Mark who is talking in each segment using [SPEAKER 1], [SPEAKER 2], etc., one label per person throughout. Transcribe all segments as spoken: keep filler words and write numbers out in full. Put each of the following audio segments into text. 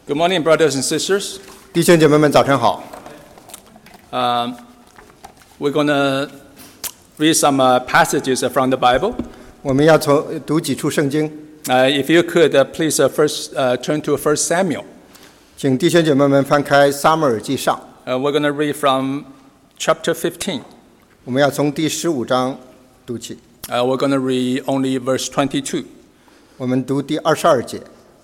[SPEAKER 1] Good morning, brothers and sisters.
[SPEAKER 2] 弟兄姐妹们，早晨好。
[SPEAKER 1] Um, we're going to read some uh, passages from the Bible.
[SPEAKER 2] 我们要从读几处圣经。
[SPEAKER 1] Uh, if you could, uh, please uh, first uh, turn to First Samuel.
[SPEAKER 2] 请弟兄姐妹们翻开撒母耳记上。
[SPEAKER 1] Uh, we're going to read from chapter fifteen.
[SPEAKER 2] 我们要从第十五章读起。
[SPEAKER 1] Uh, we're going to read only verse twenty-two.
[SPEAKER 2] 我们读第二十二节。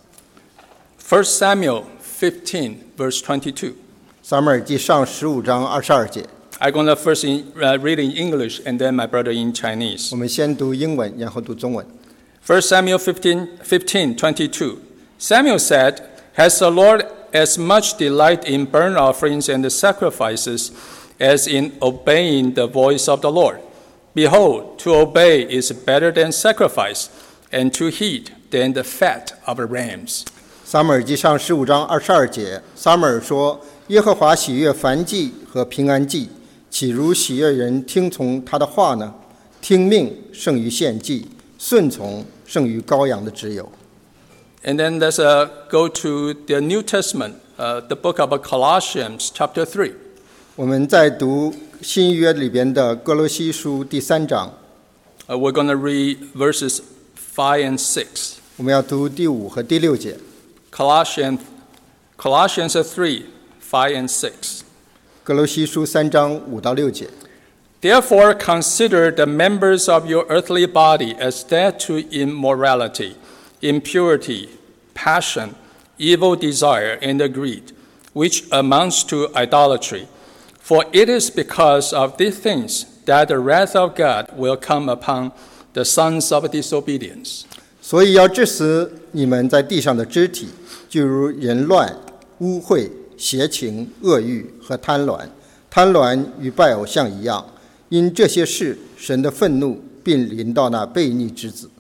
[SPEAKER 1] First Samuel fifteen, verse twenty-two.
[SPEAKER 2] 撒母耳记上十五章二十二节。
[SPEAKER 1] I'm going to first in, uh, read in English and then my brother in Chinese.
[SPEAKER 2] 我们先读英文，然后读中文。
[SPEAKER 1] First Samuel fifteen, fifteen, twenty-two. Samuel said, "Has the Lord as much delight in burnt offerings and sacrifices as in obeying the voice of the Lord? Behold, to obey is better than sacrifice, and to heed than the fat of rams."
[SPEAKER 2] 撒母耳记上十五章二十二节，撒母耳说：“耶和华喜悦燔祭和平安祭，岂如喜悦人听从他的话呢？听命胜于献祭，顺从胜于羔羊的脂油。”
[SPEAKER 1] And then let's uh, go to the New Testament, uh, the book of Colossians, chapter three.
[SPEAKER 2] 我们在读新约里边的哥罗西书第三章。
[SPEAKER 1] Uh, we're going to read verses five and six.
[SPEAKER 2] 我们要读第五和第六节。
[SPEAKER 1] Colossians, Colossians three, five and six.
[SPEAKER 2] 哥罗西书三章五到六节。
[SPEAKER 1] Therefore, consider the members of your earthly body as dead to immorality, impurity, passion, evil desire, and greed, which amounts to idolatry. For it is because of these things that the wrath of God will come upon the sons of disobedience.
[SPEAKER 2] 所以要治死你们在地上的肢体，就如淫乱、污秽、邪情、恶欲和贪婪。贪婪与拜偶像一样，因这些事，神的愤怒并临到那悖逆之子。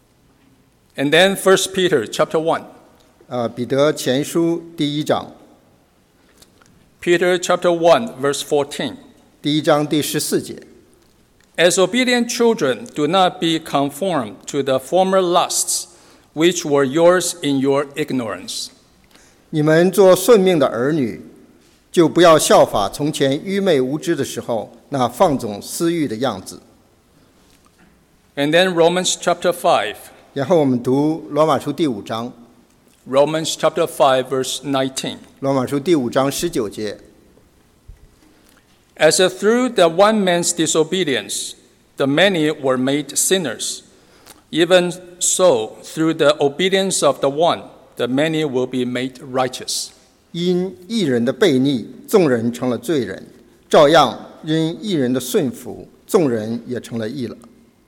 [SPEAKER 1] And then First Peter chapter one.
[SPEAKER 2] 呃，彼得前书第一章。
[SPEAKER 1] Peter chapter one, verse fourteen.
[SPEAKER 2] 第一章第十四节。
[SPEAKER 1] As obedient children, do not be conformed to the former lusts, which were yours in your ignorance.
[SPEAKER 2] 你们做顺命的儿女，就不要效法从前愚昧无知的时候那放纵私欲的样子。
[SPEAKER 1] And then Romans chapter five.
[SPEAKER 2] 然后我们读罗马书第五章。
[SPEAKER 1] Romans chapter five, verse nineteen.
[SPEAKER 2] 罗马书第五章十九节。
[SPEAKER 1] As through the one man's disobedience, the many were made sinners, even so, through the obedience of the one, the many will be made righteous.
[SPEAKER 2] 因义人的悖逆，众人成了罪人；照样因义人的顺服，众人也成了义了。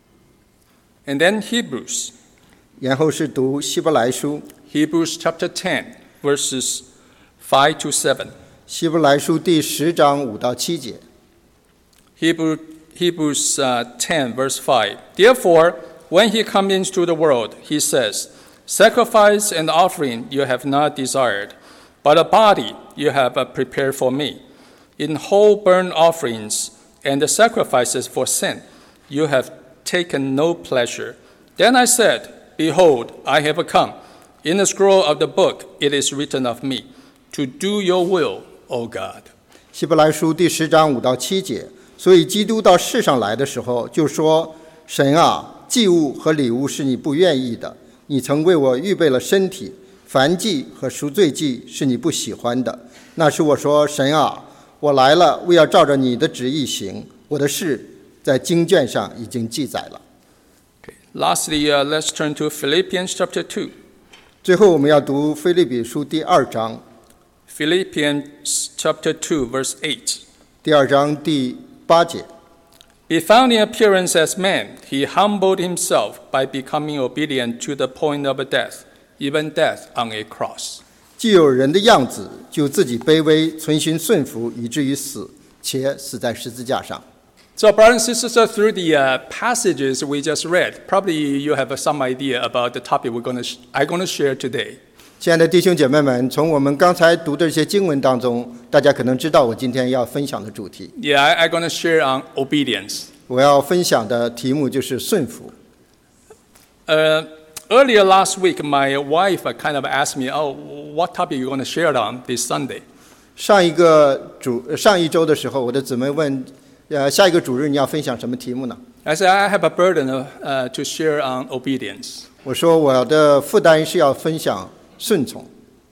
[SPEAKER 1] And then Hebrews.
[SPEAKER 2] 然后是读希伯来书。
[SPEAKER 1] Hebrews chapter ten, verses five to seven.
[SPEAKER 2] 希伯来书第十章五到七节。
[SPEAKER 1] Hebrew, Hebrews uh, ten, verse five. Therefore, when he comes into the world, he says, "Sacrifice and offering you have not desired, but a body you have uh, prepared for me. In whole burnt offerings and the sacrifices for sin you have taken no pleasure." Then I said, "Behold, I have come. In the scroll of the book it is written of me, to do your will, O God."
[SPEAKER 2] 希伯来书第十章五到七节。所以基督到世上来的时候，就说：“神啊，祭物和礼物是你不愿意的，你曾为我预备了身体；燔祭和赎罪祭是你不喜欢的。那时我说：神啊，我来了，为要照着你的旨意行。我的事在经卷上已经记载了。”
[SPEAKER 1] Okay. Lastly, uh, let's turn to Philippians chapter two.
[SPEAKER 2] 最后我们要读腓立比书第二章。
[SPEAKER 1] Philippians chapter two, verse eight.
[SPEAKER 2] 第二章第八节。
[SPEAKER 1] Be found in appearance as man, he humbled himself by becoming obedient to the point of death, even death on a cross.
[SPEAKER 2] 既有人的样子，就自己卑微，存心顺服，以至于死，且死在十字架上。
[SPEAKER 1] So, brothers and sisters, through the uh, passages we just read, probably you have uh, some idea about the topic we're going to sh- I'm going to share today.
[SPEAKER 2] 亲爱的弟兄姐妹们，从我们刚才读的这些经文当中，大家可能知道我今天要分享的主题。
[SPEAKER 1] Yeah, I, I'm going to share on obedience.
[SPEAKER 2] 我要分享的题目就是顺服。
[SPEAKER 1] Uh, earlier last week, my wife kind of asked me, "Oh, what topic are you going to share on this Sunday?"
[SPEAKER 2] 上一个主上一周的时候，我的姊妹问，呃，下一个主日你要分享什么题目呢？
[SPEAKER 1] I said, "I have a burden of, uh, to share on obedience."
[SPEAKER 2] 我说我的负担是要分享顺从。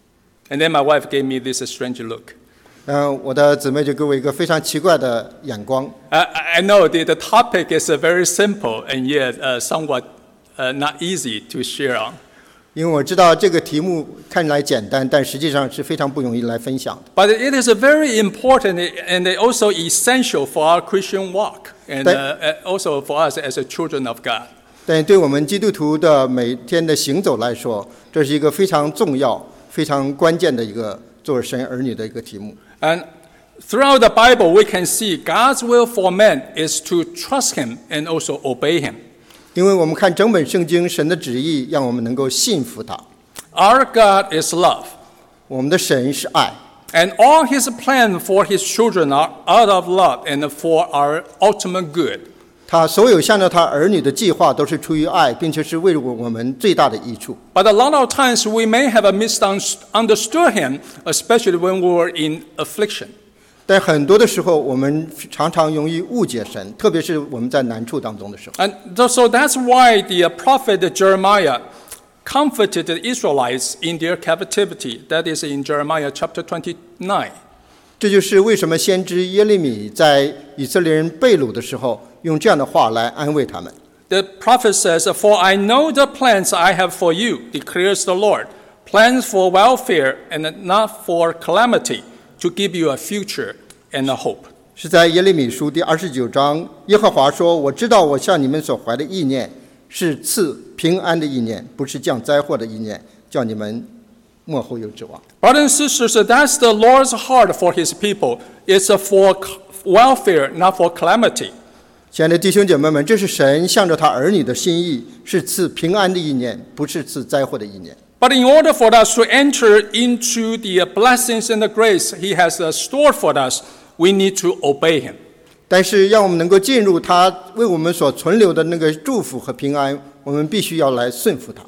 [SPEAKER 1] And then my wife gave me this strange look.
[SPEAKER 2] 嗯，我的姊妹就给我一个非常奇怪的眼光。
[SPEAKER 1] I, I know the, the topic is uh, very simple and yet uh, somewhat uh, not easy to share on.
[SPEAKER 2] 因为我知道这个题目看起来简单，但实际上是非常不容易来分享的。
[SPEAKER 1] But it is a very important and also essential for our Christian walk and uh, also for us as a children of God.
[SPEAKER 2] 但对我们基督徒的每天的行走来说，这是一个非常重要、非常关键的一个做神儿女的一个题目。
[SPEAKER 1] And throughout the Bible, we can see God's will for man is to trust Him and also obey Him.
[SPEAKER 2] 因为我们看整本圣经，神的旨意让我们能够信服他。
[SPEAKER 1] Our God is love.
[SPEAKER 2] 我们的神是爱，
[SPEAKER 1] And all His plans for His children are out of love and for our ultimate good.
[SPEAKER 2] 他所有向着他儿女的计划都是出于爱，并且是为了我们最大的益处。
[SPEAKER 1] But a lot of times we may have misunderstood Him, especially when we were in affliction.
[SPEAKER 2] 但很多的时候，我们常常容易误解神，特别是我们在难处当中的时候。
[SPEAKER 1] And so that's why the prophet Jeremiah comforted the Israelites in their captivity. That is in Jeremiah chapter twenty-nine.
[SPEAKER 2] 这就是为什么先知耶利米在以色列人被掳的时候，用这样的话来安慰他们。
[SPEAKER 1] The prophet says, "For I know the plans I have for you, declares the Lord, plans for welfare and not for calamity, to give you a future and a hope."
[SPEAKER 2] 是在耶利米书第二十九章，耶和华说：“我知道我向你们所怀的意念是赐平安的意念，不是降灾祸的意念，叫你们末后有指望。”
[SPEAKER 1] Brothers and sisters, that's the Lord's heart for His people. It's for welfare, not for calamity.
[SPEAKER 2] 亲爱的弟兄姐妹们，这是神向着他儿女的心意，是赐平安的意念，不是赐灾祸的意念。
[SPEAKER 1] But in order for us to enter into the blessings and the grace He has stored for us, we need to obey Him.
[SPEAKER 2] 但是让我们能够进入他为我们所存留的那个祝福和平安，我们必须要来顺服他。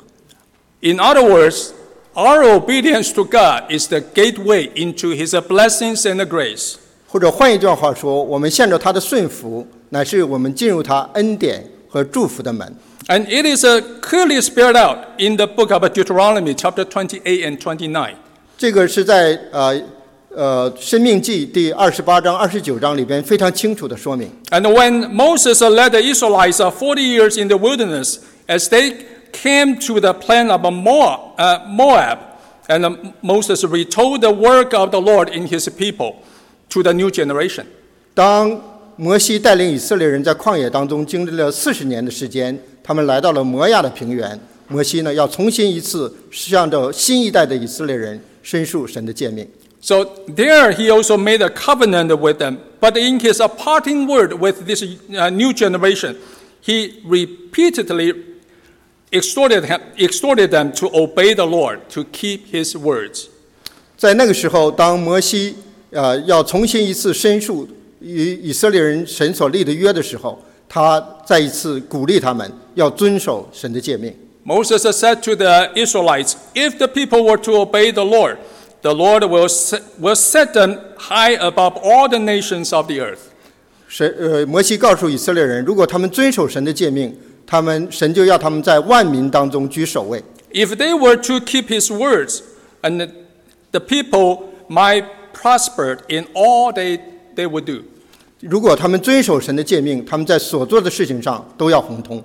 [SPEAKER 1] In other words, our obedience to God is the gateway into His blessings and the grace.
[SPEAKER 2] 或者换一段话说，我们向着他的顺服，乃是我们进入他恩典和祝福的门。
[SPEAKER 1] And it is uh, clearly spelled out in the book of Deuteronomy, chapter twenty-eight and twenty-nine.
[SPEAKER 2] 这个是在呃呃《申命记》第二十八章、二十九章里边非常清楚的说明。
[SPEAKER 1] And when Moses led the Israelites forty years in the wilderness, as they came to the plain of Moab, uh, Moab and uh, Moses retold the work of the Lord in his people to the new generation.
[SPEAKER 2] 当摩西带领以色列人在旷野当中经历了四十年的时间，他们来到了摩亚的平原。摩西呢，要重新一次向着新一代的以色列人申述神的诫命。
[SPEAKER 1] So there he also made a covenant with them. But in his parting word with this uh, new generation, he repeatedly exhorted, him, exhorted them to obey the Lord, to keep his words.
[SPEAKER 2] 在那个时候，当摩西呃要重新一次申述与以色列人神所立的约的时候，他再一次鼓励他们要遵守神的诫命。
[SPEAKER 1] Moses said to the Israelites, "If the people were to obey the Lord, the Lord will set, will set them high above all the nations of the earth."
[SPEAKER 2] 神呃，摩西告诉以色列人，如果他们遵守神的诫命，他们神就要他们在万民当中居首位。
[SPEAKER 1] If they were to keep his words, and the people might prosper in all they, they would do.
[SPEAKER 2] 如果他们遵守神的诫命，他们在所做的事情上都要亨通。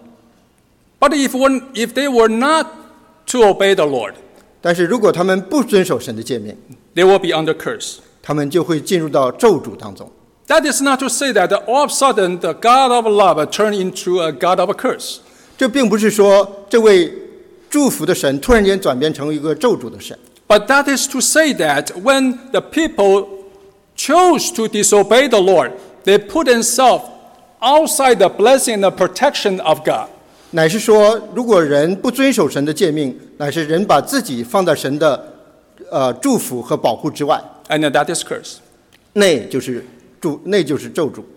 [SPEAKER 1] But if, one, if they were not to obey the Lord,
[SPEAKER 2] 但是如果他们不遵守神的诫命，
[SPEAKER 1] they will be under curse.
[SPEAKER 2] 他们就会进入到咒诅当中。
[SPEAKER 1] That is not to say that all of a sudden the God of love turned into a God of a curse.
[SPEAKER 2] 这并不是说这位祝福的神突然间转变成一个咒诅的神。
[SPEAKER 1] But that is to say that when the people chose to disobey the Lord, they put themselves outside the blessing and the protection of God.
[SPEAKER 2] 乃是说，如果人不遵守神的诫命，乃是人把自己放在神的呃祝福和保护之外，
[SPEAKER 1] And that is curse.
[SPEAKER 2] 那就是祝，那就是咒诅。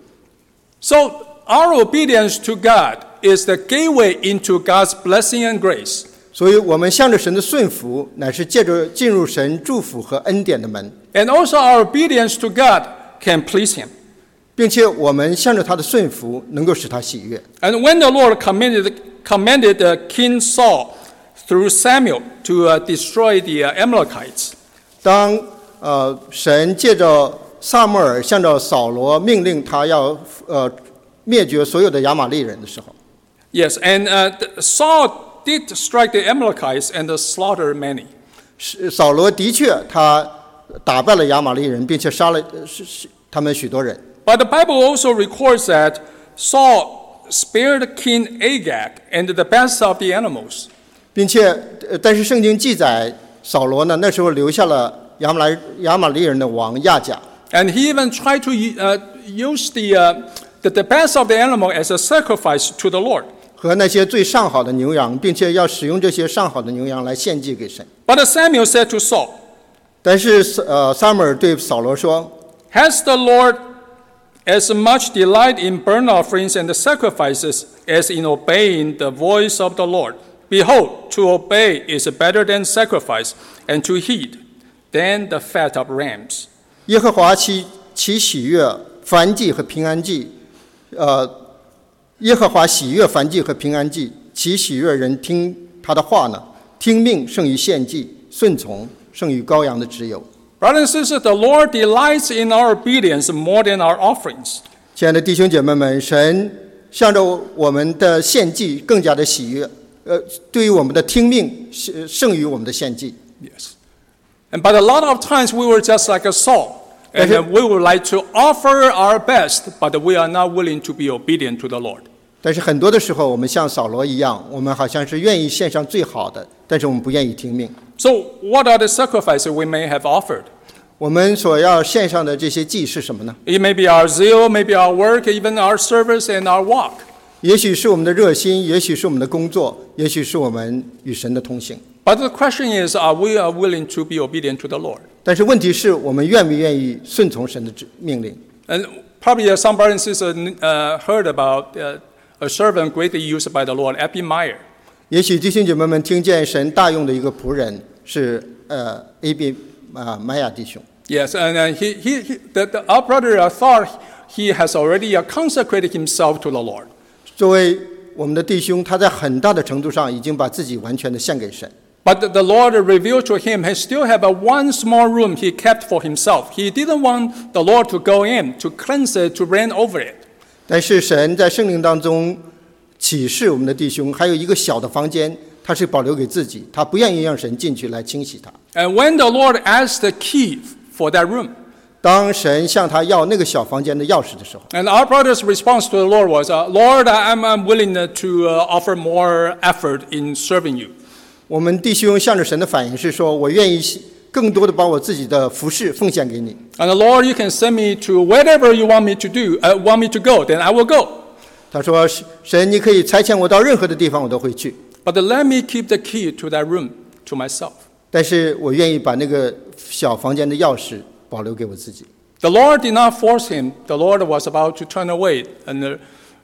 [SPEAKER 1] So our obedience to God is the gateway into God's blessing and grace.
[SPEAKER 2] 所以我们向着神的顺服，乃是借着进入神祝福和恩典的门，
[SPEAKER 1] And also our obedience to God can please him.
[SPEAKER 2] 并且我们向着他的顺服，能够使他喜悦。
[SPEAKER 1] And when the Lord commanded, commanded uh, King Saul through Samuel to uh, destroy the uh, Amalekites,
[SPEAKER 2] 当呃神借着撒母耳向着扫罗命令他要呃灭绝所有的亚玛利人的时候，
[SPEAKER 1] yes, and uh, Saul did strike the Amalekites and slaughter many.
[SPEAKER 2] 是扫罗的确他打败了亚玛利人，并且杀了呃是是他们许多人。
[SPEAKER 1] But the Bible also records that Saul spared King Agag and the best of the animals.
[SPEAKER 2] 并且，呃但是圣经记载，扫罗呢那时候留下了亚玛来亚玛利人的王亚甲，
[SPEAKER 1] And he even tried to uh, use the, uh, the, the best of the animal as a sacrifice to the Lord.
[SPEAKER 2] 和那些最上好的牛羊，并且要使用这些上好的牛羊来献祭给神。
[SPEAKER 1] But Samuel said to Saul,
[SPEAKER 2] 但是，呃，撒母耳对扫罗说
[SPEAKER 1] Has the Lord as much delight in burnt offerings and sacrifices as in obeying the voice of the Lord? Behold, to obey is better than sacrifice, and to heed than the fat of rams.
[SPEAKER 2] 耶和华其其喜悦燔祭和平安祭，呃，耶和华喜悦燔祭和平安祭，其喜悦人听他的话呢，听命胜于献祭，顺从胜于羔羊的脂油。
[SPEAKER 1] Brothers and sisters, the Lord delights in our obedience more than our offerings.
[SPEAKER 2] 亲爱的弟兄姐妹们，神向着我们的献祭更加的喜悦，呃，对于我们的听命是胜于我们的献祭。
[SPEAKER 1] Yes. And but a lot of times we were just like a Saul, and uh, we would like to offer our best, but we are not willing to be obedient to the Lord.
[SPEAKER 2] 但是很多的时候，我们像扫罗一样，我们好像是愿意献上最好的，但是我们不愿意听命。
[SPEAKER 1] So what are the sacrifices we may have offered?
[SPEAKER 2] 我们所要献上的这些祭是什么呢？
[SPEAKER 1] It may be our zeal, maybe our work, even our service and our walk.
[SPEAKER 2] 也许是我们的热心，也许是我们的工作，也许是我们与神的同行。
[SPEAKER 1] But the question is, are we are willing to be obedient to the Lord?
[SPEAKER 2] 但是问题是我们愿不愿意顺从神的指命令？
[SPEAKER 1] And probably uh, some brothers and sisters uh, heard about uh, a servant greatly used by the Lord, Abimael.
[SPEAKER 2] 也许弟兄姐妹们听见神大用的一个仆人是呃 A B 啊玛雅弟兄。
[SPEAKER 1] Yes, and uh, he, he, he, the, the, our brother uh, thought he has already uh, consecrated himself to the Lord.
[SPEAKER 2] 作为我们的弟兄，他在很大的程度上已经把自己完全的献给神。
[SPEAKER 1] But the Lord revealed to him he still had a one small room he kept for himself. He didn't want the Lord to go in, to cleanse it, to reign over it.
[SPEAKER 2] 但是神在圣灵当中启示我们的弟兄，还有一个小的房间，他是保留给自己，他不愿意让神进去来清洗他。
[SPEAKER 1] And when the Lord asked the key for that room,
[SPEAKER 2] 当神向他要那个小房间的钥匙的时候，
[SPEAKER 1] and our brother's response to the Lord was, uh, Lord, I'm, I'm willing to uh, offer more effort in serving you.
[SPEAKER 2] 我们弟兄向着神的反应是说：“我愿意更多的把我自己的服事奉献给你。”
[SPEAKER 1] And the Lord, you can send me to wherever you want me to do, uh, want me to go, then I will go.
[SPEAKER 2] 他说：“神，你可以差遣我到任何的地方，我都会去。
[SPEAKER 1] But let me keep the key to that room to myself.
[SPEAKER 2] 但是我愿意把那个小房间的钥匙保留给我自己。”
[SPEAKER 1] The Lord did not force him. The Lord was about to turn away and uh,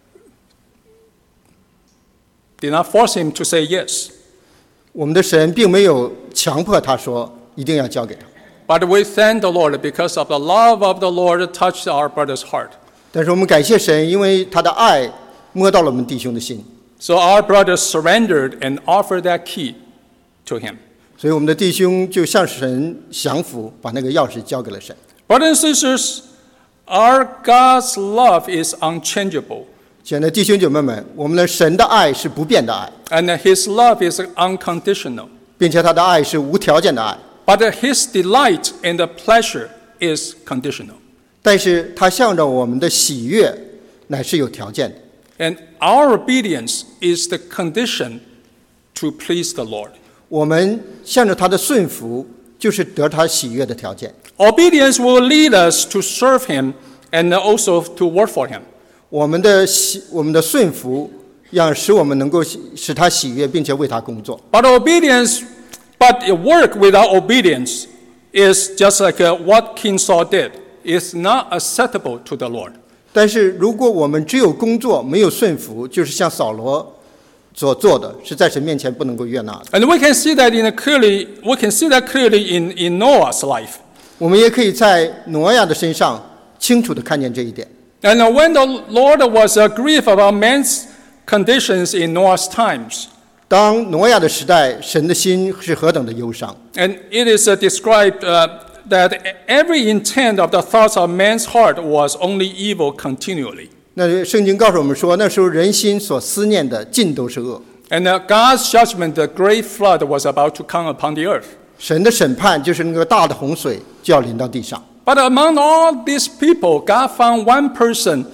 [SPEAKER 1] did not force him to say yes.
[SPEAKER 2] 我们的神并没有强迫他说一定要交给他，
[SPEAKER 1] But we thank the Lord because of the love of the Lord touched our brother's heart.
[SPEAKER 2] 但是我们感谢神，因为他的爱摸到了我们弟兄的心，
[SPEAKER 1] So our brother surrendered and offered that key to him.
[SPEAKER 2] 所以我们的弟兄就向神降服，把那个钥匙交给了神。
[SPEAKER 1] Brothers and sisters, our God's love is unchangeable,
[SPEAKER 2] 亲爱的弟兄姐妹们，我们的神的爱是不变的爱，
[SPEAKER 1] and His love is unconditional.
[SPEAKER 2] 并且他的爱是无条件的爱。
[SPEAKER 1] But His delight and the pleasure is conditional.
[SPEAKER 2] 但是他向着我们的喜悦乃是有条件的。
[SPEAKER 1] And our obedience is the condition to please the Lord.
[SPEAKER 2] 我们向着他的顺服，就是得他喜悦的条件。
[SPEAKER 1] Obedience will lead us to serve Him and also to work for Him.
[SPEAKER 2] 我们的喜，我们的顺服，让使我们能够使他喜悦，并且为他工作。
[SPEAKER 1] But obedience, but work without obedience is just like uh, what King Saul did. It's not acceptable to the Lord.
[SPEAKER 2] 但是如果我们只有工作没有顺服，就是像扫罗所做的是在神面前不能够悦纳的。
[SPEAKER 1] And we can see that in a clearly, we can see that clearly in, in Noah's life.
[SPEAKER 2] 我们也可以在挪亚的身上清楚地看见这一点。
[SPEAKER 1] And when the Lord was uh, grieved about man's conditions in Noah's times,
[SPEAKER 2] 当挪亚的时代，神的心是何等的忧伤。
[SPEAKER 1] and it is uh, described uh, that every intent of the thoughts of man's heart was only evil continually.
[SPEAKER 2] 那圣经告诉我们说，那时候人心所思念的尽都是恶。
[SPEAKER 1] And uh, God's judgment, the great flood, was about to come upon the earth.
[SPEAKER 2] 神的审判就是那个大的洪水就要临到地上。
[SPEAKER 1] But among all these people, God found one person,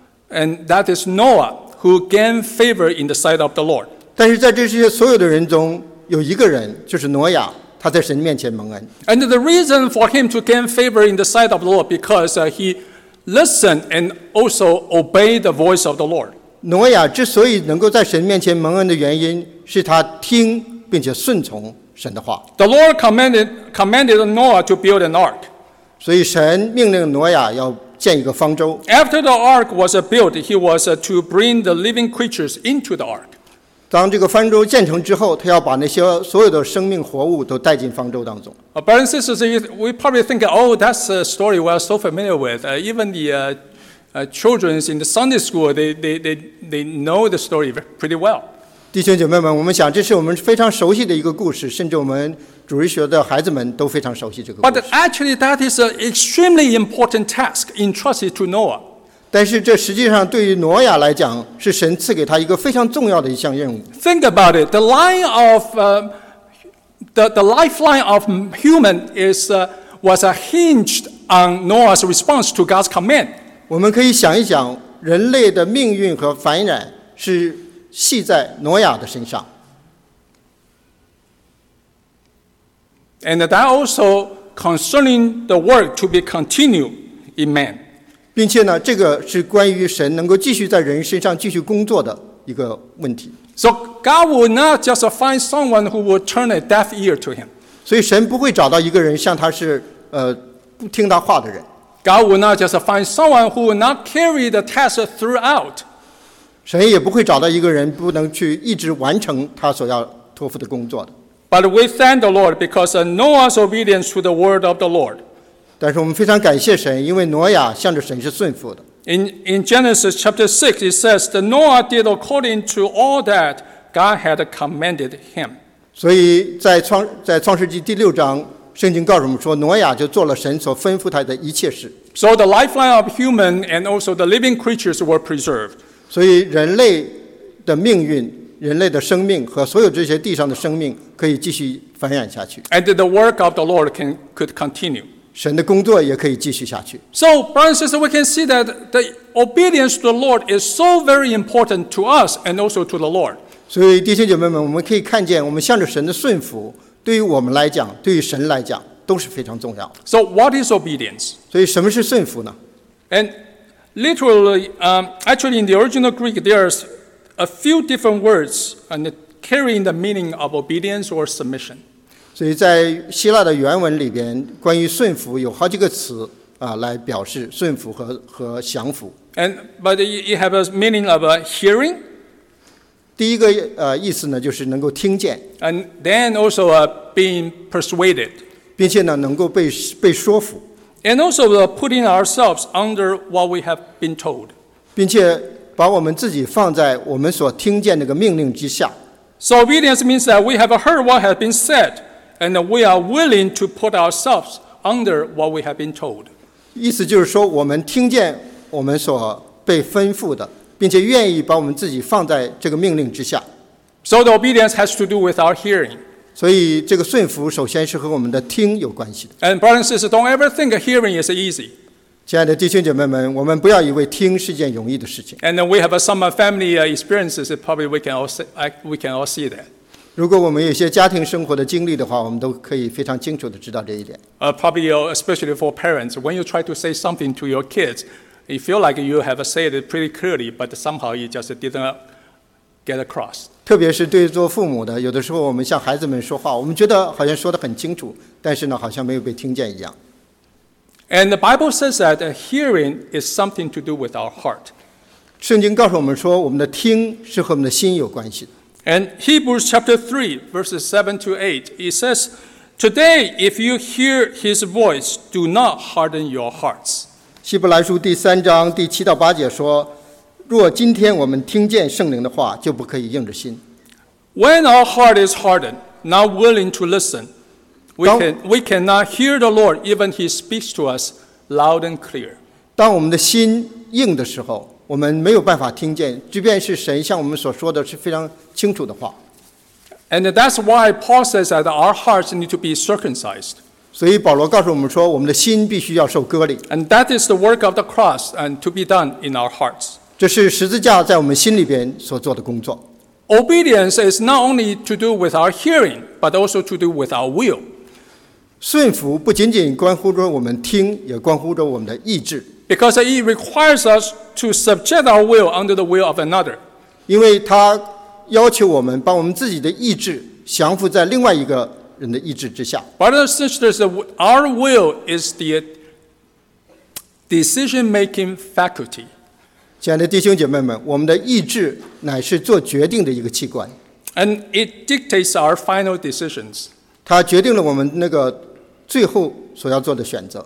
[SPEAKER 1] and that is Noah, who gained favor in the sight of the Lord.
[SPEAKER 2] 但是在这些所有的人中，有一个人就是挪亚，他在神面前蒙恩。
[SPEAKER 1] And the reason for him to gain favor in the sight of the Lord, because uh, he listened and also obeyed the voice of the Lord.
[SPEAKER 2] 挪亚之所以能够在神面前蒙恩的原因，是他听并且顺从神的话。
[SPEAKER 1] The Lord commanded, commanded Noah to build an ark.
[SPEAKER 2] 所以神命令挪亚要建一个方舟。
[SPEAKER 1] After the ark was uh, built, he was uh, to bring the living creatures into the ark.
[SPEAKER 2] 当这个方舟建成之后，他要把那些所有的生命活物都带进方舟当中。
[SPEAKER 1] Uh, brothers and sisters, we probably think, oh, that's a story we are so familiar with. Uh, even the uh, uh, children in the Sunday school, they, they, they, they know the story pretty well.
[SPEAKER 2] 弟兄姐妹们，我们想这是我们非常熟悉的一个故事，甚至我们主日学的孩子们都非常熟悉这个故
[SPEAKER 1] But
[SPEAKER 2] 事。
[SPEAKER 1] actually, that is an extremely important task entrusted to Noah.
[SPEAKER 2] 但是这实际上对于挪亚来讲，是神赐给他一个非常重要的一项任务。
[SPEAKER 1] Think about it. The line of uh, the, the lifeline of human is uh, was uh, hinged on Noah's response to God's command.
[SPEAKER 2] 我们可以想一想，人类的命运和繁衍是系在挪亚的身上。
[SPEAKER 1] And that also concerning the work to be continued in man.
[SPEAKER 2] 并且呢，这个是关于神能够继续在人身上继续工作的一个问题。
[SPEAKER 1] So God will not just find someone who will turn a deaf ear to him.
[SPEAKER 2] 所以神不会找到一个人像他是呃不听他话的人。
[SPEAKER 1] God will not just find someone who will not carry the task throughout.
[SPEAKER 2] 神也不会找到一个人不能去一直完成他所要托付的工作的。
[SPEAKER 1] But we thank the Lord because of Noah's obedience to the word of the Lord.
[SPEAKER 2] 但是我们非常感谢神，因为挪亚向着神是顺服的。
[SPEAKER 1] In, in Genesis chapter six, it says that Noah did according to all that God had commanded him.
[SPEAKER 2] 所以在创在创世纪第六章，圣经告诉我们说，挪亚就做了神所吩咐他的一切事。
[SPEAKER 1] So the lifeline of human and also the living creatures were preserved.
[SPEAKER 2] 所以人类的命运、人类的生命和所有这些地上的生命可以继续繁衍下去，
[SPEAKER 1] And the work of the Lord can, could continue.
[SPEAKER 2] 神的工作也可以继续下去。
[SPEAKER 1] So, brothers and sisters, we can see that the obedience to the Lord is so very important to us and also to the Lord.
[SPEAKER 2] 所以弟兄姐妹们，我们可以看见，我们向着神的顺服，对于我们来讲，对于神来讲都是非常重要的。
[SPEAKER 1] So, what is obedience?
[SPEAKER 2] 所以什么是顺服呢？
[SPEAKER 1] And literally, um, actually, in the original Greek, there's a few different words and carrying the meaning of obedience or submission.
[SPEAKER 2] 所以在希腊的原文里边，关于顺服有好几个词啊，来表示顺服和和降服。
[SPEAKER 1] And but you have a meaning of a hearing,
[SPEAKER 2] 第一个呃意思呢，就是能够听见，
[SPEAKER 1] and then also uh, being persuaded,
[SPEAKER 2] 并且呢能够被被说服，
[SPEAKER 1] and also uh, putting ourselves under what we have been told.
[SPEAKER 2] 并且把我们自己放在我们所听见那个命令之下。
[SPEAKER 1] So obedience means that we have heard what has been said, and we are willing to put ourselves under what we have been told.
[SPEAKER 2] 意思就是说，我们听见我们所被吩咐的，并且愿意把我们自己放在这个命令之下。
[SPEAKER 1] So the obedience has to do with our hearing.
[SPEAKER 2] 所以这个顺服首先是和我们的听有关系的。
[SPEAKER 1] And brothers and sisters, don't ever think hearing is easy.
[SPEAKER 2] 亲爱的弟兄姐妹们，我们不要以为听是件容易的事情。
[SPEAKER 1] And then we have uh, some uh, family uh, experiences. That probably we can all see, I, we can all see that.
[SPEAKER 2] 如果我们有一些家庭生活的经历的话，我们都可以非常清楚地知道这一点。
[SPEAKER 1] Uh, probably, uh, especially for parents, when you try to say something to your kids, you feel like you have said it pretty clearly, but somehow you just didn't get across.
[SPEAKER 2] 特别是对做父母的，有的时候我们向孩子们说话，我们觉得好像说得很清楚，但是呢，好像没有被听见一样。
[SPEAKER 1] And the Bible says that uh, hearing is something to do with our heart.
[SPEAKER 2] 圣经告诉我们说，我们的听是和我们的心有关系的。
[SPEAKER 1] And Hebrews chapter three, verses seven to eight, it says, Today, if you hear his voice, do not harden your hearts.
[SPEAKER 2] 希伯来书第三章第七到八节说，若今天我们听见圣灵的话，就不可以硬着心。
[SPEAKER 1] When our heart is hardened, not willing to listen, we, can, we cannot hear the Lord, even he speaks to us loud and clear.
[SPEAKER 2] 当我们的心硬的时候，我们没有办法听见，即便是神像我们所说的是非常清楚的话。
[SPEAKER 1] And that's why Paul says that our hearts need to be circumcised.
[SPEAKER 2] 所以保罗告诉我们说，我们的心必须要受割礼。
[SPEAKER 1] And that is the work of the cross and to be done in our hearts.
[SPEAKER 2] 这是十字架在我们心里边所做的工作。
[SPEAKER 1] Obedience is not only to do with our hearing, but also to do with our will.
[SPEAKER 2] 顺服不仅仅关乎着我们听，也关乎着我们的意志。
[SPEAKER 1] Because it requires us to subject our will under the will of another.
[SPEAKER 2] 因为它要求我们把我们自己的意志降服在另外一个人的意志之下。
[SPEAKER 1] Brothers and sisters, our will is the decision-making faculty.
[SPEAKER 2] 亲爱的弟兄姐妹们，我们的意志乃是做决定的一个器官，
[SPEAKER 1] And it dictates our final decisions.
[SPEAKER 2] 它决定了我们那个最后所要做的选择。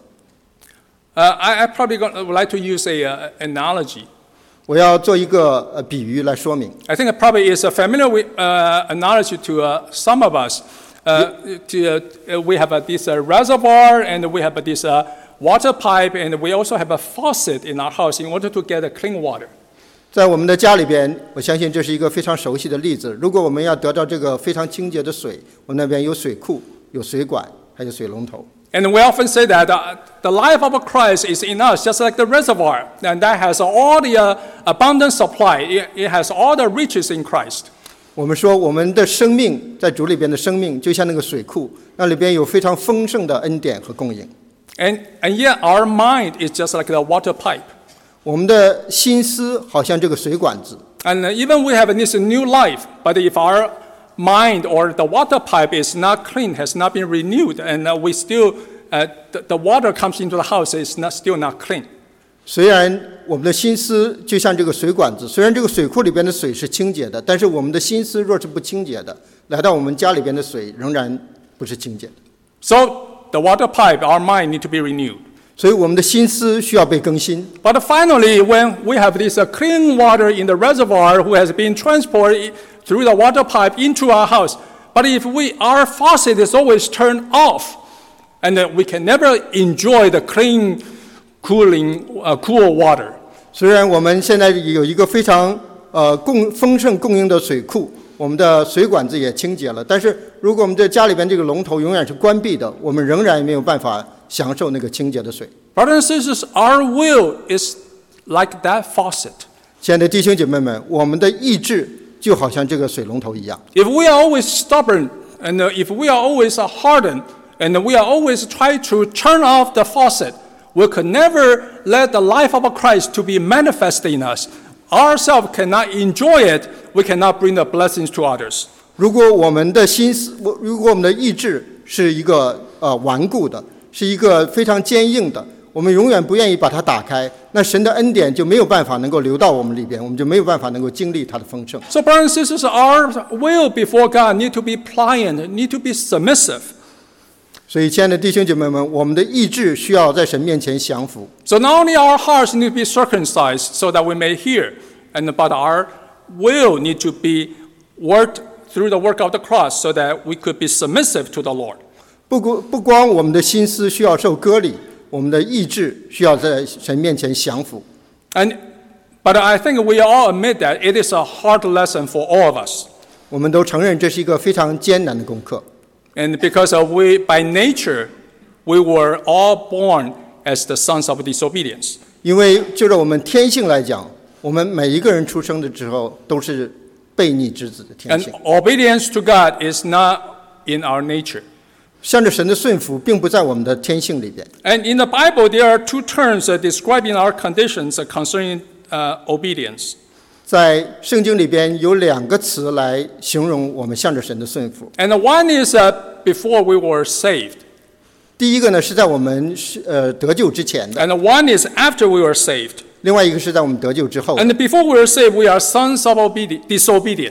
[SPEAKER 1] Uh, I, I probably would like to use a uh, analogy.
[SPEAKER 2] 我要做一个呃比喻来说明。
[SPEAKER 1] I think it probably is a familiar with, uh, analogy to uh, some of us. Uh, to, uh, we have uh, this uh, reservoir and we have uh, this uh, water pipe and we also have a faucet in our house in order to get a clean water.
[SPEAKER 2] 在我们的家里边，我相信这是一个非常熟悉的例子。如果我们要得到这个非常清洁的水，我们那边有水库、有水管，还有水龙头。
[SPEAKER 1] And we often say that uh, the life of Christ is in us, just like the reservoir, and that has all the uh, abundant supply. It, it has all the riches in Christ.
[SPEAKER 2] 我们说，我们的生命在主里边的生命，就像那个水库，那里边有非常丰盛的恩典和供应。
[SPEAKER 1] And, and yet our mind is just like the water pipe.
[SPEAKER 2] 我们的心思好像这个水管子。
[SPEAKER 1] And uh, even we have this new life, but if our mind or the water pipe is not clean, has not been renewed, and uh, we still, uh, the, the water comes into the house is not, still not clean.
[SPEAKER 2] 虽然我们的心思就像这个水管子，虽然这个水库里边的水是清洁的，但是我们的心思若是不清洁的，来到我们家里边的水仍然不是清洁的。
[SPEAKER 1] So the water pipe, our mind need to be renewed.
[SPEAKER 2] 所以我们的心思需要被更新。
[SPEAKER 1] But finally, when we have this uh, clean water in the reservoir who has been transported through the water pipe into our house, but if we, our faucet is always turned off, and uh, we can never enjoy the clean, cooling, uh, cool water.
[SPEAKER 2] 虽然我们现在有一个非常呃供丰盛供应的水库，我们的水管子也清洁了，但是如果我们在家里边这个龙头永远是关闭的，我们仍然没有办法享受那个清洁的水。
[SPEAKER 1] Brothers and sisters, our will is like that faucet.
[SPEAKER 2] 亲爱的弟兄姐妹们，我们的意志就好像这个水龙头一样。
[SPEAKER 1] If we are always stubborn, and uh, if we are always uh, hardened, and we are always try to turn off the faucet, we could never let the life of Christ to be manifested in us. Ourselves cannot enjoy it. We cannot bring the blessings to others.
[SPEAKER 2] 如果我们的心思，如果我们的意志是一个呃顽固的，是一个非常坚硬的，我们永远不愿意把它打开，那神的恩典就没有办法能够流到我们里边，我们就没有办法能够经历它的丰盛。
[SPEAKER 1] So, brothers and sisters, our will before God need to be pliant, need to be submissive.
[SPEAKER 2] 所以，亲爱的弟兄姐妹们，我们的意志需要在神面前降服。
[SPEAKER 1] So not only our hearts need to be circumcised so that we may hear, and but our will need to be worked through the work of the cross so that we could be submissive to the Lord.
[SPEAKER 2] 不光不光我们的心思需要受割礼，我们的意志需要在神面前降服。
[SPEAKER 1] And, but I think we all admit that it is a hard lesson for all of us.
[SPEAKER 2] 我们都承认这是一个非常艰难的功课。
[SPEAKER 1] And because of we, by nature, we were all born as the sons of disobedience.
[SPEAKER 2] 因为就着我们天性来讲，我们每一个人出生的时候都是悖逆之子的天
[SPEAKER 1] And
[SPEAKER 2] 性。
[SPEAKER 1] obedience to God is not in our nature.
[SPEAKER 2] 向着神的顺服，并不在我们的天性里边。
[SPEAKER 1] And in the Bible, there are two terms uh, describing our conditions uh, concerning uh, obedience.
[SPEAKER 2] 在圣经里边有两个词来形容我们向着神的顺服。
[SPEAKER 1] And the one is uh, before we were saved.
[SPEAKER 2] 第一个呢是在我们是呃得救之前的，
[SPEAKER 1] And the one is after we were saved.
[SPEAKER 2] 另外一个是在我们得救之后的。
[SPEAKER 1] And before we were saved, we are sons of obedi- disobedience.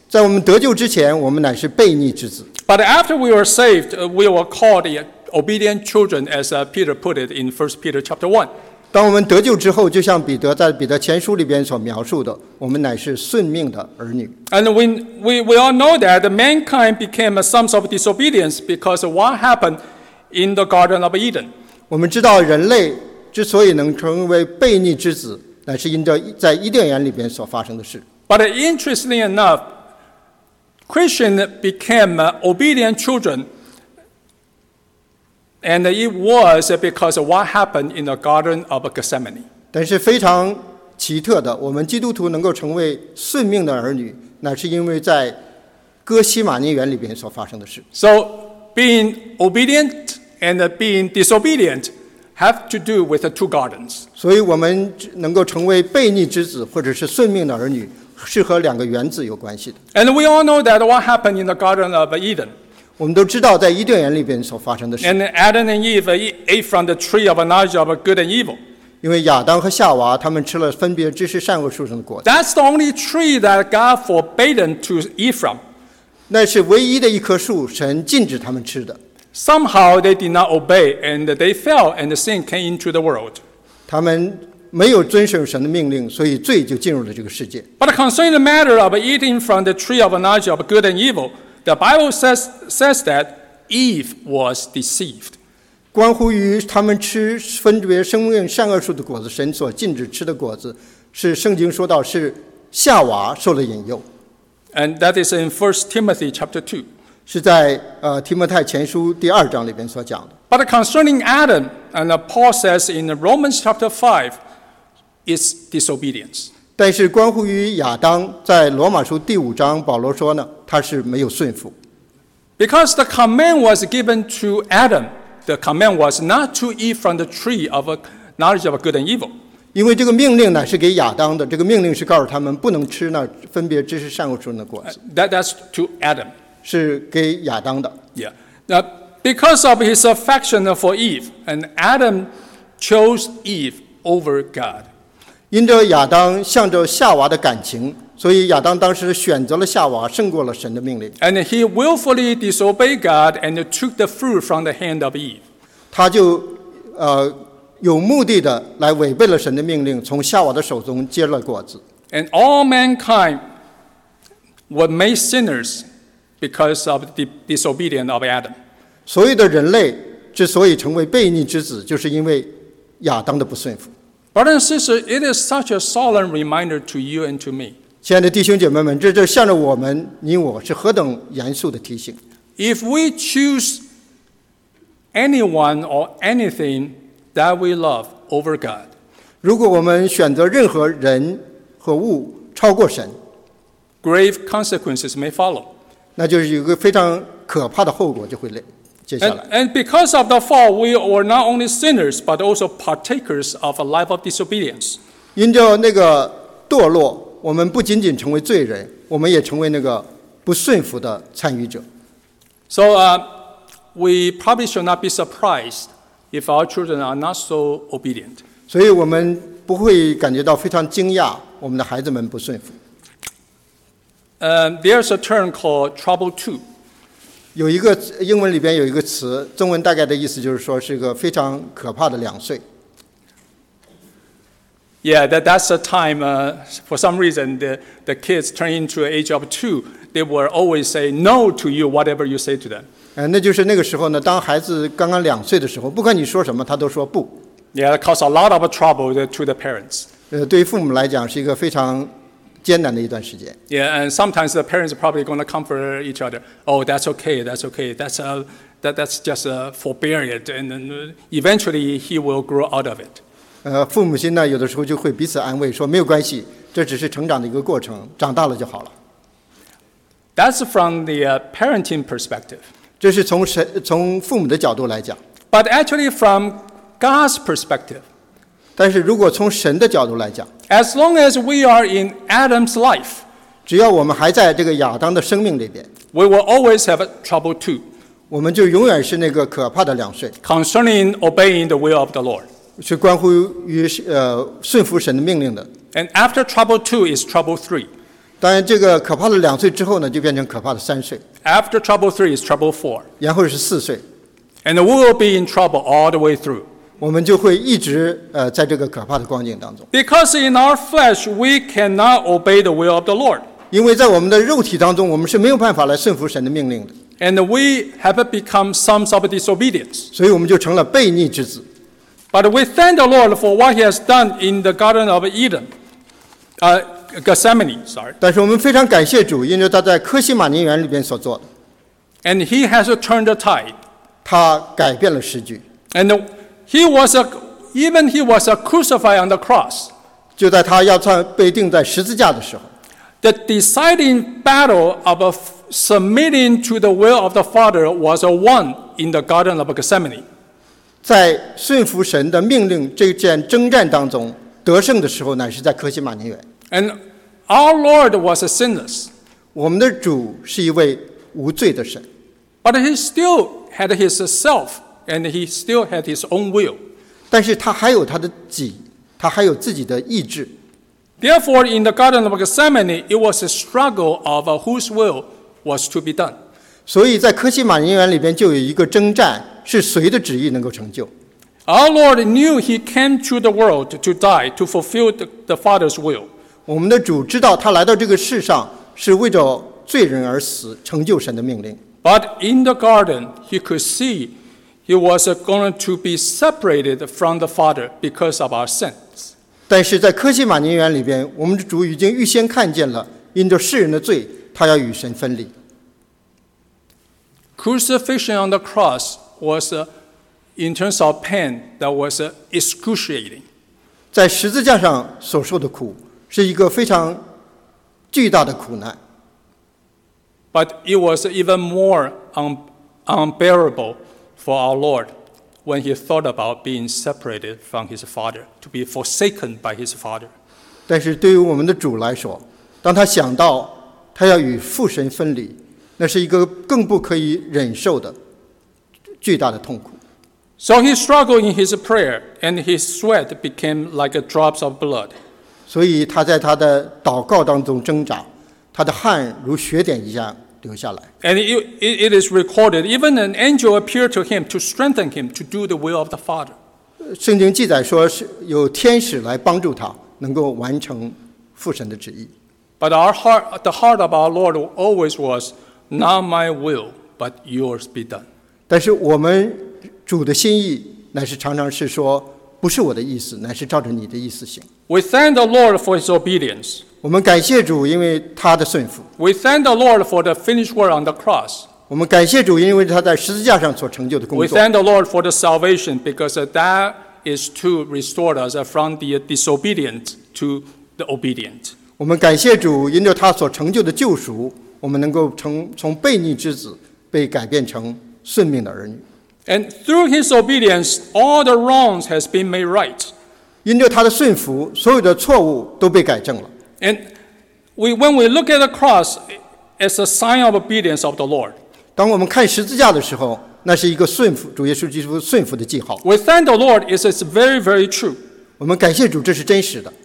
[SPEAKER 2] 在我们得救之前，我们乃是悖逆之子。
[SPEAKER 1] But after we were saved, uh, we were called the obedient children, as uh, Peter put it in First Peter chapter one.
[SPEAKER 2] 当我们得救之后，就像彼得在彼得前书里边所描述的，我们乃是顺命的儿女。
[SPEAKER 1] And we, we, we all know that mankind became sons of disobedience because of what happened in the Garden of Eden.
[SPEAKER 2] 我们知道人类之所以能成为悖逆之子，乃是因着在伊甸园里边所发生的事。
[SPEAKER 1] But interestingly enough, Christians became uh, obedient children, and it was because of what happened in the Garden of Gethsemane.
[SPEAKER 2] 但是非常奇特的，我们基督徒能够成为顺命的儿女，乃是因为在哥西玛尼园里边所发生的事。
[SPEAKER 1] So being obedient and being disobedient have to do with the two gardens.
[SPEAKER 2] 所以我们能够成为悖逆之子或者是顺命的儿女，是和两个原子有关系的。
[SPEAKER 1] And we all know that what happened in the Garden of Eden.
[SPEAKER 2] 我们都知道在伊甸园里边所发生的事。
[SPEAKER 1] And Adam and Eve ate from the tree of knowledge of good and evil.
[SPEAKER 2] 因为亚当和夏娃他们吃了分别知识善恶树上的果子。
[SPEAKER 1] That's the only tree that God forbade to eat from.
[SPEAKER 2] 那是唯一的一棵树，神禁止他们吃的。
[SPEAKER 1] Somehow they did not obey, and they fell, and the sin came into the world.
[SPEAKER 2] 他们没有遵守神的命令，所以罪就进入了这个世界。
[SPEAKER 1] But concerning the matter of eating from the tree of knowledge of good and evil, the Bible says, says that Eve was deceived.
[SPEAKER 2] 关乎于他们吃分别生命善恶树的果子，神所禁止吃的果子，是圣经说到是夏娃受了引诱。
[SPEAKER 1] And that is in First Timothy chapter two.
[SPEAKER 2] 是在呃提摩太前书第二章里边所讲的。
[SPEAKER 1] But concerning Adam, and Paul says in Romans chapter five, is disobedience.
[SPEAKER 2] 但是关乎于亚当，在罗马书第五章，保罗说呢，他是没有顺服。
[SPEAKER 1] Because the command was given to Adam, the command was not to eat from the tree of knowledge of good and evil.
[SPEAKER 2] 因为这个命令呢是给亚当的，这个命令是告诉他们不能吃那分别知识善恶树的果子。
[SPEAKER 1] That, that's to Adam.
[SPEAKER 2] 是给亚当的。
[SPEAKER 1] Yeah. Now, because of his affection for Eve, and Adam chose Eve over God.
[SPEAKER 2] 因着亚当向着夏娃的感情，所以亚当当时选择了夏娃，胜过了神的命令。
[SPEAKER 1] And he willfully disobeyed God and took the fruit from the hand of Eve.
[SPEAKER 2] 他就呃有目的的来违背了神的命令，从夏娃的手中接了果子。
[SPEAKER 1] And all mankind were made sinners because of the disobedience of Adam.
[SPEAKER 2] 所有的人类之所以成为悖逆之子，就是因为亚当的不顺服。
[SPEAKER 1] Brothers and sisters, it is such a solemn reminder to you and to me.
[SPEAKER 2] 亲爱的弟兄姐妹们，这这向着我们你我是何等严肃的提醒。
[SPEAKER 1] If we choose anyone or anything that we love over God,
[SPEAKER 2] 如果我们选择任何人和物超过神，
[SPEAKER 1] grave consequences may follow.
[SPEAKER 2] 那就是有一个非常可怕的后果就会接下
[SPEAKER 1] And,
[SPEAKER 2] 来。
[SPEAKER 1] and because of the fall, we were not only sinners, but also partakers of a life of disobedience.
[SPEAKER 2] 因着那个堕落，我们不仅仅成为罪人，我们也成为那个不顺服的参与者。
[SPEAKER 1] So uh, we probably should not be surprised if our children are not so obedient.
[SPEAKER 2] 所以我们不会感觉到非常惊讶，我们的孩子们不顺服。
[SPEAKER 1] Uh, there's a term called trouble two.
[SPEAKER 2] 有一个英文里边有一个词，中文大概的意思就是说是一个非常可怕的两岁。
[SPEAKER 1] Yeah, that, that's a time, uh, for some reason, the, the kids turn into the age of two, they will always say no to you, whatever you say to them.
[SPEAKER 2] 呃，那就是那个时候呢，当孩子刚刚两岁的时候，不管你说什么，他都说不。
[SPEAKER 1] Yeah, that causes a lot of trouble to the parents.
[SPEAKER 2] 呃，对于父母来讲是一个非常艰难的一段时间。
[SPEAKER 1] Yeah, and sometimes the parents are probably going to comfort each other. Oh, that's okay, that's okay, that's uh, that that's just uh, forbear it, and then eventually he will grow out of it.
[SPEAKER 2] 呃，父母亲呢，有的时候就会彼此安慰，说没有关系，这只是成长的一个过程，长大了就好了。
[SPEAKER 1] That's from the uh, parenting perspective.
[SPEAKER 2] 这是从神从父母的角度来讲。
[SPEAKER 1] But actually, from God's perspective.
[SPEAKER 2] 但是如果从神的角度来讲，
[SPEAKER 1] As long as we are in Adam's life,
[SPEAKER 2] 只要我们还在这个亚当的生命里边，
[SPEAKER 1] we will always have trouble too.
[SPEAKER 2] 我们就永远是那个可怕的两岁。
[SPEAKER 1] Concerning obeying the will of the Lord.
[SPEAKER 2] 是关乎于呃顺服神的命令的。
[SPEAKER 1] And after trouble two is trouble three.
[SPEAKER 2] 当然，这个可怕的两岁之后呢，就变成可怕的三岁，
[SPEAKER 1] After trouble three is trouble four.
[SPEAKER 2] 然后是四岁，
[SPEAKER 1] And we will be in trouble all the way through.
[SPEAKER 2] 我们就会一直呃在这个可怕的光景当中。
[SPEAKER 1] Because in our flesh, we cannot obey the will of the Lord.
[SPEAKER 2] 因为在我们的肉体当中，我们是没有办法来顺服神的命令的，
[SPEAKER 1] And we have become sons of disobedience.
[SPEAKER 2] 所以我们就成了悖逆之子。
[SPEAKER 1] But we thank the Lord for what He has done in the Garden of Eden, uh, Gethsemane, sorry.
[SPEAKER 2] 但是我们非常感谢主，因为他在科西玛尼园里边所做的，
[SPEAKER 1] And He has turned the tide.
[SPEAKER 2] 他改变了时局。
[SPEAKER 1] And He was a, even He was a crucified on the cross.
[SPEAKER 2] 就在他要在被钉在十字架的时候，
[SPEAKER 1] The deciding battle of submitting to the will of the Father was won in the Garden of Gethsemane.
[SPEAKER 2] 在顺服神的命令这件征战当中得胜的时候，乃是在科西玛尼园。
[SPEAKER 1] And our Lord was sinless,
[SPEAKER 2] 我们的主是一位无罪的神，
[SPEAKER 1] but He still had His self, and He still had His own will.
[SPEAKER 2] 但是他还有他的己，他还有自己的意志。
[SPEAKER 1] Therefore, in the Garden of Gethsemane, it was a struggle of whose will was to be done.
[SPEAKER 2] 所以在科西玛尼园里边就有一个征战，是谁的旨意能够成就。
[SPEAKER 1] Our Lord knew He came to the world to die, to fulfill the, the Father's will.
[SPEAKER 2] 我们的主知道他来到这个世上是为着罪人而死，成就神的命令。
[SPEAKER 1] But in the garden, He could see He was going to be separated from the Father because of our sins.
[SPEAKER 2] 但是在科西玛尼园里边，我们的主已经预先看见了，因着世人的罪，他要与神分离。
[SPEAKER 1] Crucifixion on the cross was, uh, in terms of pain, that was uh, excruciating.
[SPEAKER 2] 在十字架上所受的苦是一个非常巨大的苦难，
[SPEAKER 1] But it was even more un- unbearable for our Lord when He thought about being separated from His Father, to be forsaken by His Father.
[SPEAKER 2] 但是对于我们的主来说，当他想到他要与父神分离，那是一个更不可以忍受的巨大的痛苦。
[SPEAKER 1] So He struggled in His prayer, and His sweat became like drops of blood.
[SPEAKER 2] 所以他在他的祷告当中挣扎，他的汗如血点一样流下来。
[SPEAKER 1] And it, it, it is recorded, even an angel appeared to him to strengthen him to do the will of the Father.
[SPEAKER 2] 圣经记载说是有天使来帮助他，能够完成父神的旨意。
[SPEAKER 1] But our heart, the heart of our Lord always was, not my will, but yours be done.
[SPEAKER 2] 但是我们主的心意乃是常常是说，不是我的意思，乃是照着你的意思行。
[SPEAKER 1] We thank the Lord for His obedience.
[SPEAKER 2] 我们感谢主，因为他的顺服；
[SPEAKER 1] We thank the Lord for the finished work on the cross.
[SPEAKER 2] 我们感谢主，因为他在十字架上所成就的工
[SPEAKER 1] We
[SPEAKER 2] 作。
[SPEAKER 1] thank the Lord for the salvation, because that is to restore us from the disobedient to the obedient.
[SPEAKER 2] 我们感谢主，因着他所成就的救赎，我们能够从从悖逆之子被改变成顺命的儿女。
[SPEAKER 1] And through His obedience, all the wrongs has been made right.
[SPEAKER 2] 因着他的顺服，所有的错误都被改正了。
[SPEAKER 1] And we, when we look at the cross, it's a sign of obedience of the Lord.
[SPEAKER 2] 当我们看十字架的时候，那是一个顺服主耶稣基督顺服的记号。
[SPEAKER 1] We thank the Lord, it's, it's very, very true.
[SPEAKER 2] 我们感谢主，这是真实的。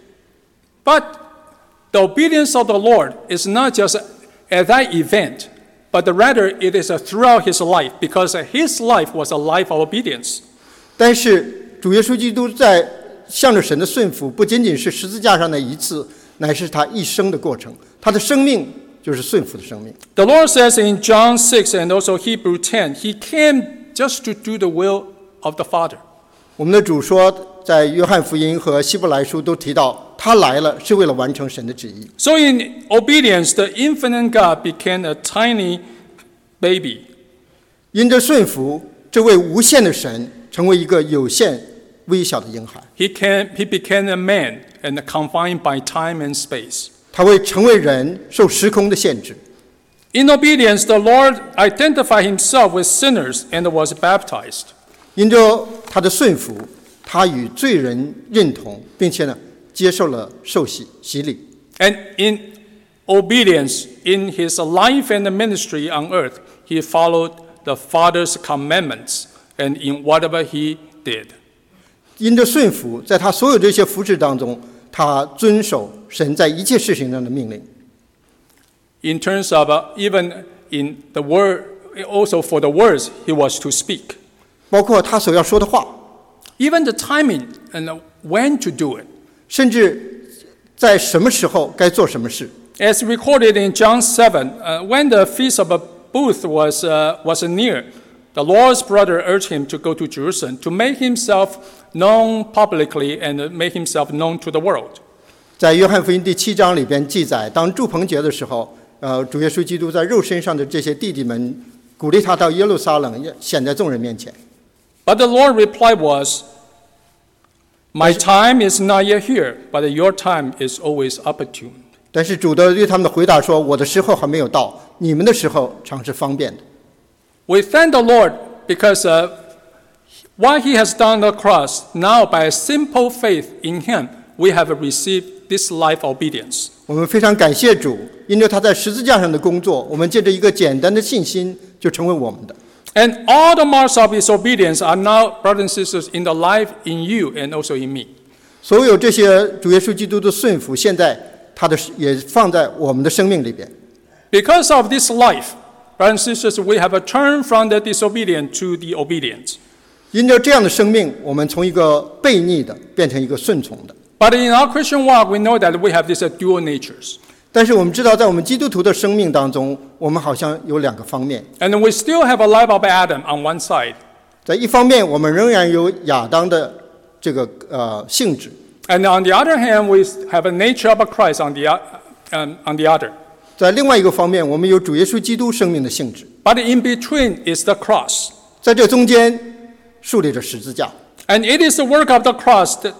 [SPEAKER 1] But the obedience of the Lord is not just at that event, but rather it is throughout His life, because His life was a life of obedience.
[SPEAKER 2] 但是主耶稣基督在向着神的顺服，不仅仅是十字架上的一次，乃是他一生的过程。他的生命就是顺服的生命。
[SPEAKER 1] The Lord says in John six and also Hebrew ten, He came just to do the will of the Father.
[SPEAKER 2] 我们的主说，在约翰福音和希伯来书都提到，他来了是为了完成神的旨意。
[SPEAKER 1] So in obedience, the infinite God became a tiny baby.
[SPEAKER 2] 因着顺服，这位无限的神成为一个有限、微小的婴孩。
[SPEAKER 1] He, came, he became a man and confined by time and space.
[SPEAKER 2] 他会成为人，受时空的限制。
[SPEAKER 1] In obedience, the Lord identified Himself with sinners and was baptized.
[SPEAKER 2] 因着他的顺服，他与罪人认同，并且呢，接受了受洗洗礼。
[SPEAKER 1] And in obedience, in His life and ministry on earth, He followed the Father's commandments and in whatever He did.
[SPEAKER 2] 因着顺服，在他所有这些服事当中，他遵守神在一切事情上的命令。
[SPEAKER 1] in terms of uh, even in the word, also for the words he was to speak.
[SPEAKER 2] 包括他所要说的话，
[SPEAKER 1] Even the timing and when to do it.
[SPEAKER 2] 甚至在什么时候该做什么事。
[SPEAKER 1] As recorded in John seven, uh, when the feast of Booth was, uh, was near, the Lord's brother urged him to go to Jerusalem to make himself known publicly and make himself known to the world.
[SPEAKER 2] 在约翰福音第七章里边记载，当住棚节的时候，呃，主耶稣基督在肉身上的这些弟弟们鼓励他到耶路撒冷，显在众人面前。
[SPEAKER 1] But the Lord's reply was, "My time is not yet here, but your time is always opportune."
[SPEAKER 2] 但是主的对他们的回答说：“我的时候还没有到，你们的时候常是方便的。”
[SPEAKER 1] We thank the Lord because uh, what he has done on the cross, now by a simple faith in him, we have received this life obedience.
[SPEAKER 2] 我们非常感谢主，因着他在十字架上的工作，我们借着一个简单的信心就成为我们的。
[SPEAKER 1] And all the marks of his obedience are now, brothers and sisters, in the life in you and also in me.
[SPEAKER 2] 所有这些主耶稣基督的顺服，现在他的也放在我们的生命里边。
[SPEAKER 1] Because of this life, brothers and sisters, we have a turn from the disobedient to the obedient.
[SPEAKER 2] 因着这样的生命，我们从一个悖逆的变成一个顺从的。
[SPEAKER 1] But in our Christian walk, we know that we have these uh, dual natures.
[SPEAKER 2] 但是我们知道，在我们基督徒的生命当中，我们好像有两个方面。
[SPEAKER 1] And we still have a life of Adam on one side.
[SPEAKER 2] 在一方面，我们仍然有亚当的这个呃性质；
[SPEAKER 1] And on the other hand, we have a nature of a Christ on the, um, on the other.
[SPEAKER 2] 在另外一个方面，我们有主耶稣基督生命的性质。
[SPEAKER 1] But in between is the cross.
[SPEAKER 2] 在这中间树立着十字架。
[SPEAKER 1] And it is the work of the cross that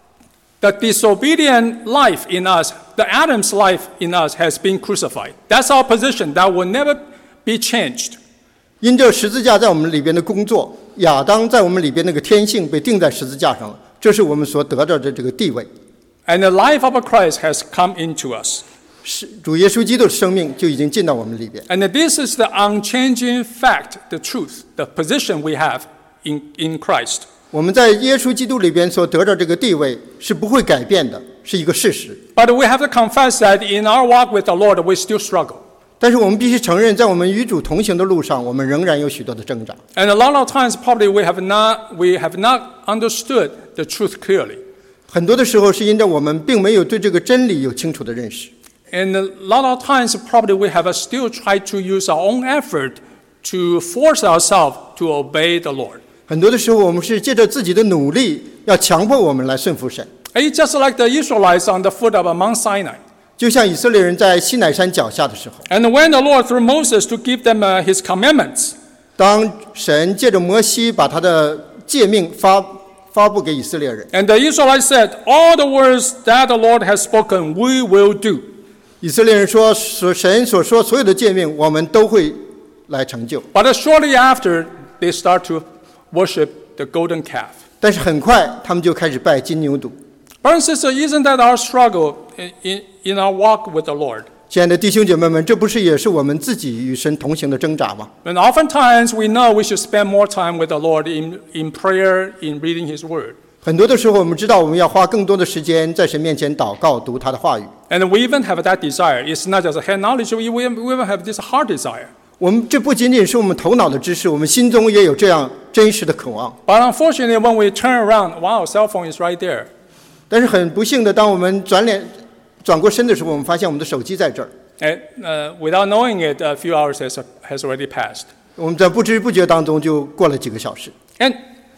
[SPEAKER 1] the disobedient life in us, the Adam's life in us has been crucified. That's our position. That will never be changed.
[SPEAKER 2] 因这十字架在我们里边的工作，亚当在我们里边那个天性被钉在十字架上了，这是我们所得到的这个地位。
[SPEAKER 1] And the life of Christ has come into us.
[SPEAKER 2] 是主耶稣基督的生命就已经进到我们里边。
[SPEAKER 1] And this is the unchanging fact, the truth, the position we have in, in Christ.
[SPEAKER 2] 我们在耶稣基督里边所得到这个地位是不会改变的，是一个事实。
[SPEAKER 1] But we have to confess that in our walk with the Lord, we still struggle.
[SPEAKER 2] 但是我们必须承认，在我们与主同行的路上，我们仍然有许多的挣扎。
[SPEAKER 1] And a lot of times, probably we have not, we have not understood the truth clearly.
[SPEAKER 2] 很多的时候是因着我们并没有对这个真理有清楚的认识。
[SPEAKER 1] And a lot of times, probably we have still tried to use our own effort to force ourselves to obey the Lord.
[SPEAKER 2] 很多的时候，我们是借着自己的努力，要强迫我们来顺服神。
[SPEAKER 1] It's just like the Israelites on the foot of Mount Sinai.
[SPEAKER 2] 就像以色列人在西乃山脚下的时候，
[SPEAKER 1] And when the Lord through Moses to give them uh, his commandments,
[SPEAKER 2] 当神借着摩西把他的诫命发发布给以色列人，
[SPEAKER 1] and the Israelites said, all the words that the Lord has spoken, we will do.
[SPEAKER 2] 以色列人说：“所神所说所有的诫命，我们都会来成就。”
[SPEAKER 1] But shortly after, they start to worship the golden calf.
[SPEAKER 2] 但是很快，他们就开始拜金牛犊。
[SPEAKER 1] Brothers and sisters, isn't that our struggle in, in, in our walk with the Lord?
[SPEAKER 2] 亲爱的弟兄姐妹们，这不是也是我们自己与神同行的挣扎吗？
[SPEAKER 1] And oftentimes we know we should spend more time with the Lord in, in prayer, in reading His Word.
[SPEAKER 2] 很多的时候，我们知道我们要花更多的时间在神面前祷告、读他的话语。
[SPEAKER 1] And we even have that desire. It's not just a head knowledge, we, we even have this heart desire.
[SPEAKER 2] 我们这不仅仅是我们头脑的知识，我们心中也有这样真实的渴望。
[SPEAKER 1] But unfortunately, when we turn around, wow, cell phone is right there.
[SPEAKER 2] 但是很不幸的，当我们转脸转过身的时候，我们发现我们的手机在这儿。
[SPEAKER 1] And uh, without knowing it, a few hours has, has already passed.
[SPEAKER 2] 我们在不知不觉当中就过了几个小时。
[SPEAKER 1] And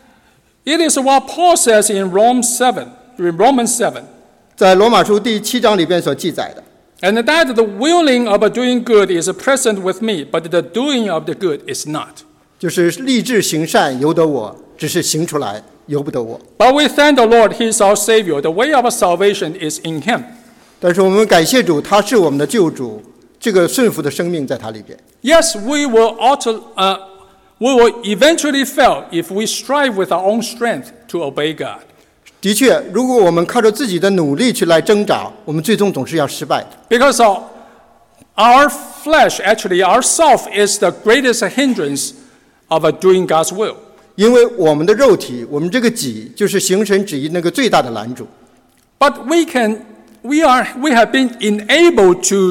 [SPEAKER 1] it is what Paul says in Rome seven, in Romans seven.
[SPEAKER 2] 在罗马书第七章里边所记载的，
[SPEAKER 1] And that the willing of doing good is present with me, but the doing of the good is not.
[SPEAKER 2] 就是立志行善由得我，只是行出来由不得我。
[SPEAKER 1] But we thank the Lord, He is our Savior. The way of salvation is in Him.
[SPEAKER 2] 但是我们感谢主，他是我们的救主，这个顺服的生命在他里边。
[SPEAKER 1] Yes, we will auto, uh, we will eventually fail if we strive with our own strength to obey God.
[SPEAKER 2] 的确，如果我们靠着自己的努力去来挣扎，我们最终总是要失败的。
[SPEAKER 1] Because our, our flesh, actually, our self is the greatest hindrance of uh, doing God's will.
[SPEAKER 2] 因为我们的肉体，我们这个己，就是行神旨意那个最大的拦阻。
[SPEAKER 1] But we can, we are, we have been enabled to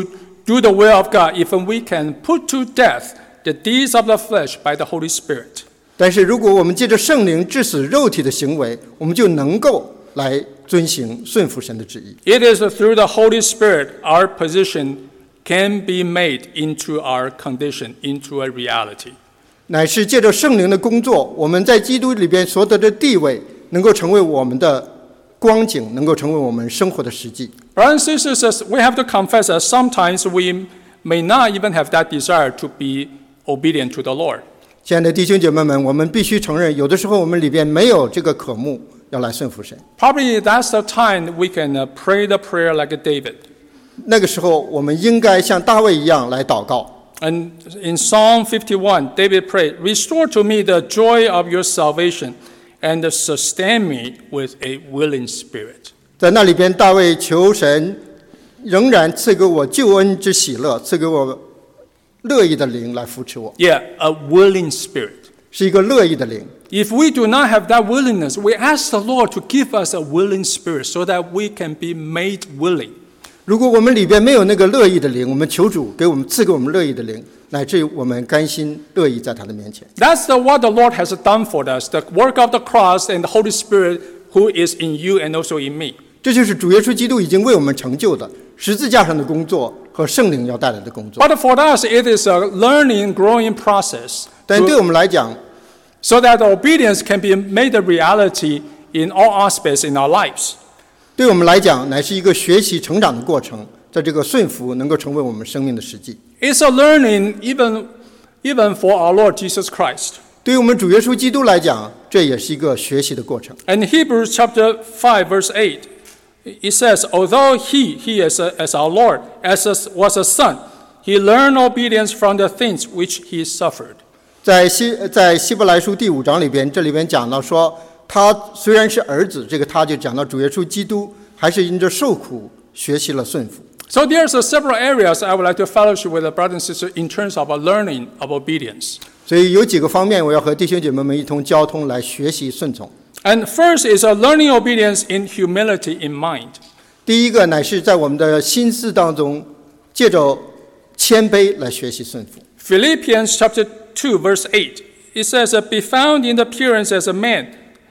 [SPEAKER 1] do the will of God if we can put to death the deeds of the flesh by the Holy Spirit.
[SPEAKER 2] 但是如果我们借着圣灵致死肉体的行为，我们就能够来遵行顺服神的旨意。
[SPEAKER 1] It is through the Holy Spirit our position can be made into our condition, into a reality.
[SPEAKER 2] 乃是借着圣灵的工作，我们在基督里边所得的地位，能够成为我们的光景，能够成为我们生活的实际。
[SPEAKER 1] Brothers and sisters, we have to confess that sometimes we may not even have that desire to be obedient to the Lord.
[SPEAKER 2] 亲爱的弟兄姐妹们，我们必须承认，有的时候我们里边没有这个渴慕要来顺服神。
[SPEAKER 1] Probably that's the time we can uh, pray the prayer like David.
[SPEAKER 2] 那个时候，我们应该像大卫一样来祷告。
[SPEAKER 1] And in Psalm fifty-one, David prayed, "Restore to me the joy of your salvation, and sustain me with a willing spirit."
[SPEAKER 2] 在那里边，大卫求神仍然赐给我救恩之喜乐，赐给我乐意的灵来扶持我，
[SPEAKER 1] Yeah, a willing spirit.
[SPEAKER 2] 是一个乐意的灵。
[SPEAKER 1] If we do not have that willingness, we ask the Lord to give us a willing spirit so that we can be made willing.
[SPEAKER 2] 如果我们里边没有那个乐意的灵，我们求主给我们赐给我们乐意的灵，乃至于我们甘心乐意在他的面前。
[SPEAKER 1] That's the, what the Lord has done for us, the work of the cross and the Holy Spirit who is in you and also in me.
[SPEAKER 2] 这就是主耶稣基督已经为我们成就的十字架上的工作和圣灵要带来的工作。
[SPEAKER 1] But for us, it is a learning, growing process.
[SPEAKER 2] 但对我们来讲，
[SPEAKER 1] So that the obedience can be made a reality in all aspects in our lives.
[SPEAKER 2] 对我们来讲，乃是一个学习成长的过程，在这个顺服能够成为我们生命的实际。
[SPEAKER 1] It's a learning even, even for our Lord Jesus Christ.
[SPEAKER 2] 对于我们主耶稣基督来讲，这也是一个学习的过程。
[SPEAKER 1] And Hebrews chapter five, verse eight, it says, "Although he, he as, a, as our Lord, as a, was a son, he learned obedience from the things which he suffered."
[SPEAKER 2] 在希在希伯来书第五章里边，这里边讲到说，他虽然是儿子，这个他就讲到主耶稣基督还是因着受苦学习了顺服。
[SPEAKER 1] So there's uh, several areas I would like to fellowship with the brothers and sisters in terms of a learning of obedience.
[SPEAKER 2] 所以有几个方面，我要和弟兄姐妹们一同交通来学习顺从。
[SPEAKER 1] And first is a learning obedience in humility in mind.
[SPEAKER 2] 第一个乃是在我们的心思当中，借着谦卑来学习顺服。
[SPEAKER 1] Philippians chapter two, verse eight, it says, "Be found in appearance as a man.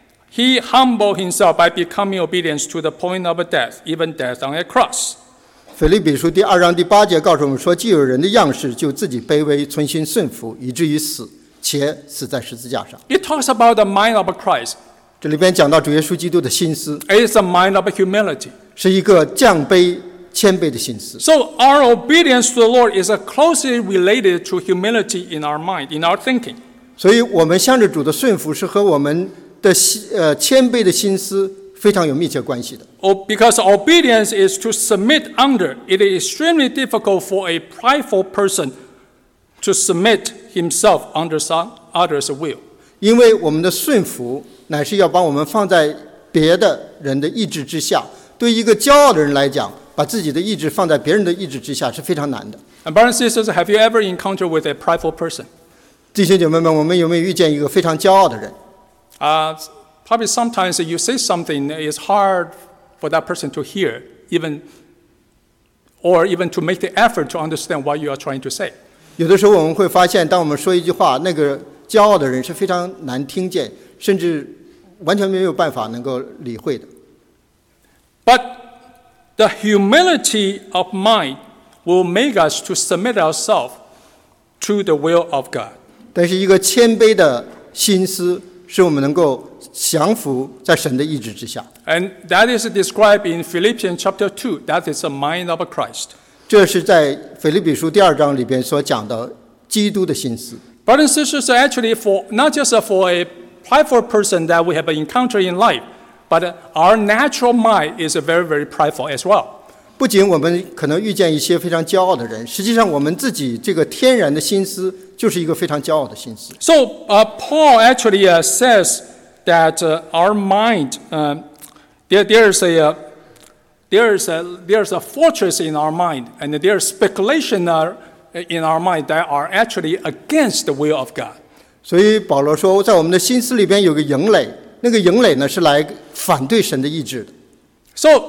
[SPEAKER 1] He humbled himself by becoming obedient to the point of death, even death on a cross."
[SPEAKER 2] 腓立比书第二章第八节告诉我们说，既有人的样式，就自己卑微，存心顺服，以至于死，且死在十字架上。
[SPEAKER 1] It talks about the mind of Christ.
[SPEAKER 2] 这里边讲到主耶稣基督的心思，
[SPEAKER 1] It is a mind of humility.
[SPEAKER 2] 是一个降卑、谦卑的心思。
[SPEAKER 1] So our obedience to the Lord is uh, closely related to humility in our mind, in our thinking.
[SPEAKER 2] 所以，我们向着主的顺服是和我们的心呃谦卑的心思非常有密切关系的。
[SPEAKER 1] Oh, because obedience is to submit under. It is extremely difficult for a prideful person to submit himself under some others' will.
[SPEAKER 2] 因为我们的顺服乃是要把我们放在别的人的意志之下。对一个骄傲的人来讲，把自己的意志放在别人的意志之下是非常难的。
[SPEAKER 1] And brothers and sisters, have you ever encountered with a prideful person?
[SPEAKER 2] 弟兄姐妹们，我们有没有遇见一个非常骄傲的人？
[SPEAKER 1] Uh, probably sometimes you say something, it's hard for that person to hear, even or even to make the effort to understand what you are trying to say.
[SPEAKER 2] 有的时候我们会发现，当我们说一句话，那个骄傲的人是非常难听见，甚至完全没有办法能够理会的。
[SPEAKER 1] But the humility of mind will make us to submit ourselves to the will of God.
[SPEAKER 2] 但是一个谦卑的心思，使我们能够降服在神的意志之下。
[SPEAKER 1] And that is described in Philippians chapter two. That is the mind of Christ.
[SPEAKER 2] 这是在腓立比书第二章里边所讲的基督的心思。
[SPEAKER 1] Brothers and sisters, actually, for not just for a prideful person that we have encountered in life, but our natural mind is very, very prideful as well.
[SPEAKER 2] 不仅我们可能遇见一些非常骄傲的人，实际上我们自己这个天然的心思就是一个非常骄傲的心思。
[SPEAKER 1] So uh, Paul actually uh, says that uh, our mind, uh, there, there's a uh, there's a there's a fortress in our mind, and there's speculation uh, in our mind that are actually against the will of God.
[SPEAKER 2] 所以保罗说，在我们的心思里边有个营垒，那个营垒呢是来反对神的意志的。
[SPEAKER 1] So,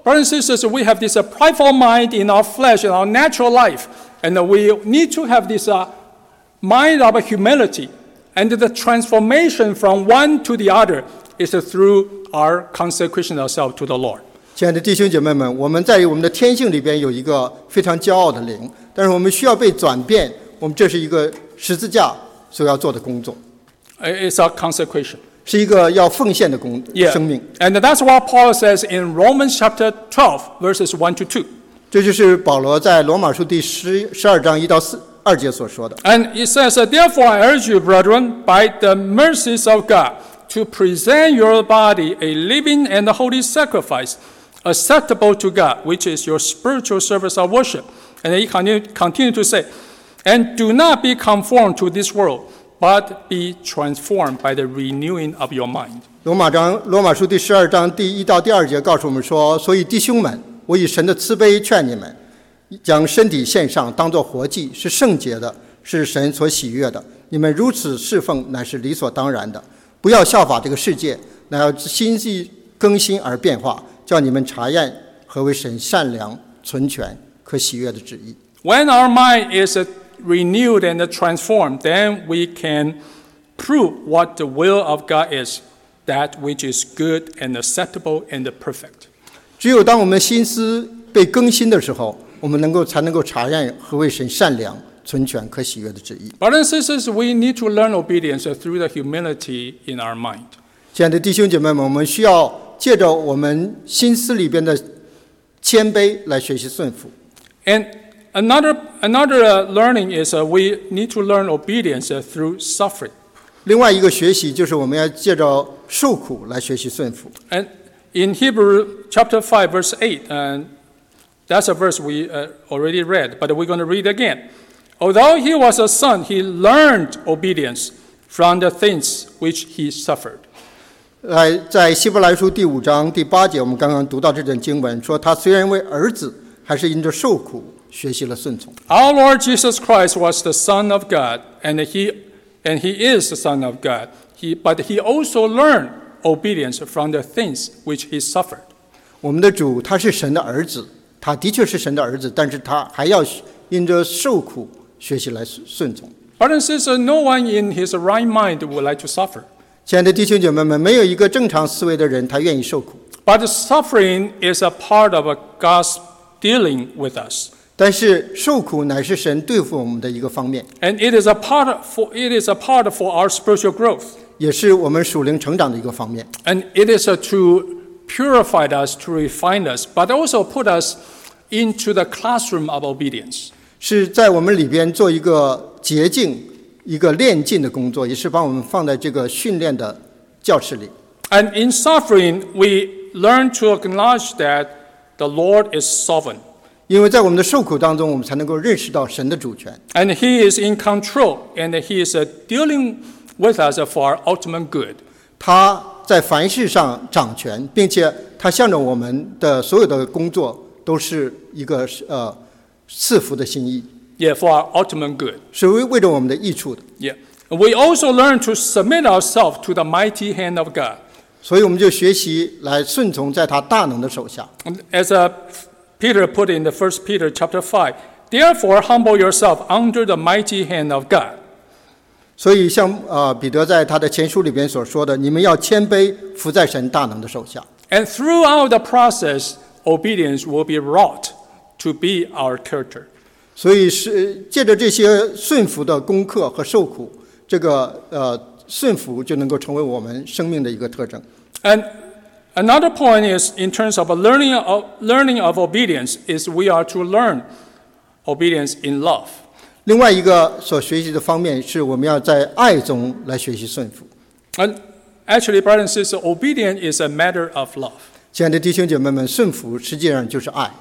[SPEAKER 1] brothers and sisters, we have this uh, prideful mind in our flesh, in our natural life, and uh, we need to have this uh, mind of humility. And the transformation from one to the other is uh, through our consecration ourselves to the Lord.
[SPEAKER 2] 亲爱的弟兄姐妹们，我们在我们的天性里边有一个非常骄傲的灵，但是我们需要被转变，我们这是一个十字架所要做的工作，
[SPEAKER 1] It's our consecration.
[SPEAKER 2] 是一个要奉献的工
[SPEAKER 1] Yeah.
[SPEAKER 2] 生命。
[SPEAKER 1] And that's what Paul says in Romans chapter twelve, verses one to two.
[SPEAKER 2] 这就是保罗在罗马书第十十二章一到四二节所说的。
[SPEAKER 1] And it says, therefore I urge you, brethren, by the mercies of God, to present your body a living and holy sacrifice, acceptable to God, which is your spiritual service of worship. And he continue, continue to say, and do not be conformed to this world, but be transformed by the renewing of your mind.
[SPEAKER 2] 罗马章罗马书第十二章第一到第二节告诉我们说，所以弟兄们，我以神的慈悲劝你们，将身体献上，当作活祭，是圣洁的，是神所喜悦的。你们如此侍奉，乃是理所当然的。不要效法这个世界，乃要心意更新而变化，叫你们查验何为神善良、纯全、可喜悦的旨意。
[SPEAKER 1] When our mind is renewed and transformed, then we can prove what the will of God is, that which is good and acceptable and perfect.
[SPEAKER 2] 只有当我们心思被更新的时候，我们能够才能够查验何为神善良、纯全、可喜悦的旨意。
[SPEAKER 1] Brothers and sisters, we need to learn obedience through the humility in our mind.
[SPEAKER 2] 亲爱的弟兄姐妹们，我们需要借着我们心思里边的谦卑来学习顺服。
[SPEAKER 1] And another, another uh, learning is uh, we need to learn obedience uh, through suffering.
[SPEAKER 2] 另外一个学习就是我们要借着受苦来学习顺服。
[SPEAKER 1] And in Hebrew chapter five, verse eight, and that's a verse we uh, already read, but we're going to read again. Although he was a son, he learned obedience from the things which he suffered.
[SPEAKER 2] 来，在希伯来书第五章第八节，我们刚刚读到这段经文，说他虽然为儿子，还是因着受苦学习了顺从。
[SPEAKER 1] Our Lord Jesus Christ was the Son of God, and he, and he is the Son of God. He, but he also learned obedience from the things which he suffered.
[SPEAKER 2] 我们的主他是神的儿子，他的确是神的儿子，但是他还要因着受苦学习来顺从。
[SPEAKER 1] Brothers and sisters, no one in his right mind would like to suffer.
[SPEAKER 2] 亲爱的弟兄姐妹们，没有一个正常思维的人他愿意受苦，
[SPEAKER 1] But suffering is a part of God's dealing with us.
[SPEAKER 2] 但是受苦乃是神对付我们的一个方面，
[SPEAKER 1] And it is a part for, it is a part for our spiritual growth.
[SPEAKER 2] 也是我们属灵成长的一个方面。
[SPEAKER 1] And it is to purify us, to refine us, but also put us into the classroom of obedience.
[SPEAKER 2] 是在我们里边做一个洁净、一个练进的工作，也是把我们放在这个训练的教室里。
[SPEAKER 1] And in suffering, we learn to acknowledge that the Lord is sovereign.
[SPEAKER 2] 因为在我们的受苦当中，我们才能够认识到神的主权，
[SPEAKER 1] And He is in control, and He is uh, dealing with us for our ultimate good.
[SPEAKER 2] 他在凡事上掌权，并且他向着我们的所有的工作都是一个呃赐福的心意，
[SPEAKER 1] Yeah, for our ultimate good.
[SPEAKER 2] 是为为着我们的益处的。
[SPEAKER 1] Yeah. We also learn to submit ourselves to the mighty hand of God.
[SPEAKER 2] 所以我们就学习来顺从在他大能的手下。
[SPEAKER 1] As uh, Peter put in the First Peter chapter five, therefore humble yourself under the mighty hand of God.
[SPEAKER 2] 所以像呃彼得在他的前书里边所说的，你们要谦卑，服在神大能的手下。
[SPEAKER 1] And throughout the process, obedience will be wrought to be our character.
[SPEAKER 2] 所以是借着这些顺服的功课和受苦，这个呃顺服就能够成为我们生命的一个特征。
[SPEAKER 1] And another point is in terms of a learning of, learning of obedience is we are to learn obedience in love.
[SPEAKER 2] 另外一个所学习的方面是我们要在爱中来学习顺服。
[SPEAKER 1] And actually, brothers and sisters, obedience is a matter of love.
[SPEAKER 2] 亲爱的弟兄姐妹们，顺服实际上就是爱。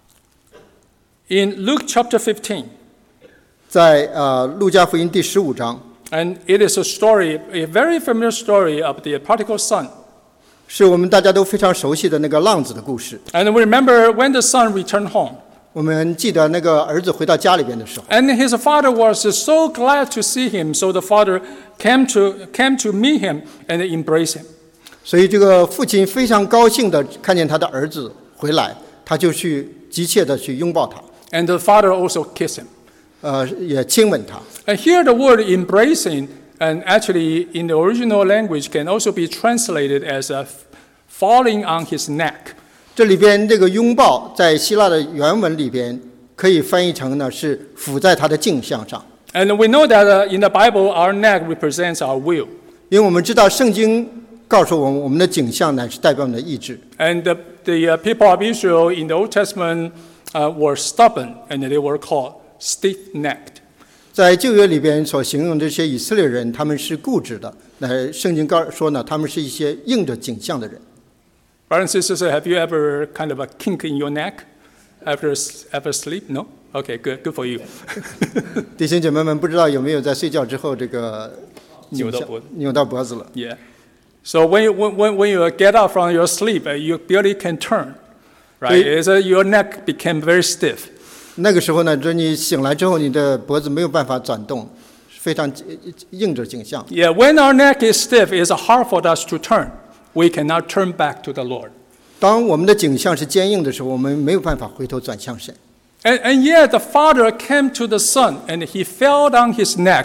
[SPEAKER 1] In Luke chapter fifteen,
[SPEAKER 2] 在呃路加福音第十五章，
[SPEAKER 1] and it is a story, a very familiar story of the prodigal son.
[SPEAKER 2] 是我们大家都非常熟悉的那个浪子的故事。
[SPEAKER 1] And we remember when the son returned home,
[SPEAKER 2] 我们记得那个儿子回到家里边的时候，
[SPEAKER 1] and his father was so glad to see him, so the father came to, came to meet him and embrace him.
[SPEAKER 2] 所以这个父亲非常高兴的看见他的儿子回来，他就去急切的去拥抱他，
[SPEAKER 1] And the father also kissed him.
[SPEAKER 2] 呃，也亲吻他。
[SPEAKER 1] And here the word embracing, and actually in the original language can also be translated as a falling on his neck.
[SPEAKER 2] 这里边这个拥抱在希腊的原文里边可以翻译成呢是伏在他的颈项上。
[SPEAKER 1] And we know that uh, in the Bible, our neck represents our will.
[SPEAKER 2] 因为我们知道圣经告诉我们，我们的颈项乃是代表我们的意志。
[SPEAKER 1] And the, the uh, people of Israel in the Old Testament uh, were stubborn, and they were called stiff-necked.
[SPEAKER 2] 在旧约里边所形容的这些以色列人，他们是固执的。那圣经告说呢，他们是一些硬着颈项的人。
[SPEAKER 1] Brothers and sisters, have you ever kind of a kink in your neck after after sleep? No? Okay, good, good for you.
[SPEAKER 2] 弟兄姐妹们，不知道有没有在睡觉之后这个
[SPEAKER 1] 扭到脖子。
[SPEAKER 2] 扭到脖子了？
[SPEAKER 1] Yeah. So when you, when, when you get up from your sleep, uh, you barely can turn, right? It's, uh, your neck became very stiff.
[SPEAKER 2] 那个时候呢，这你醒来之后，你的脖子没有办法转动，非常硬着颈项。
[SPEAKER 1] Yeah, when our neck is stiff, it's hard for us to turn. We cannot turn back to the Lord.
[SPEAKER 2] 当我们的颈项是坚硬的时候，我们没有办法回头转向神。
[SPEAKER 1] And, and yet the father came to the son, and he fell down his neck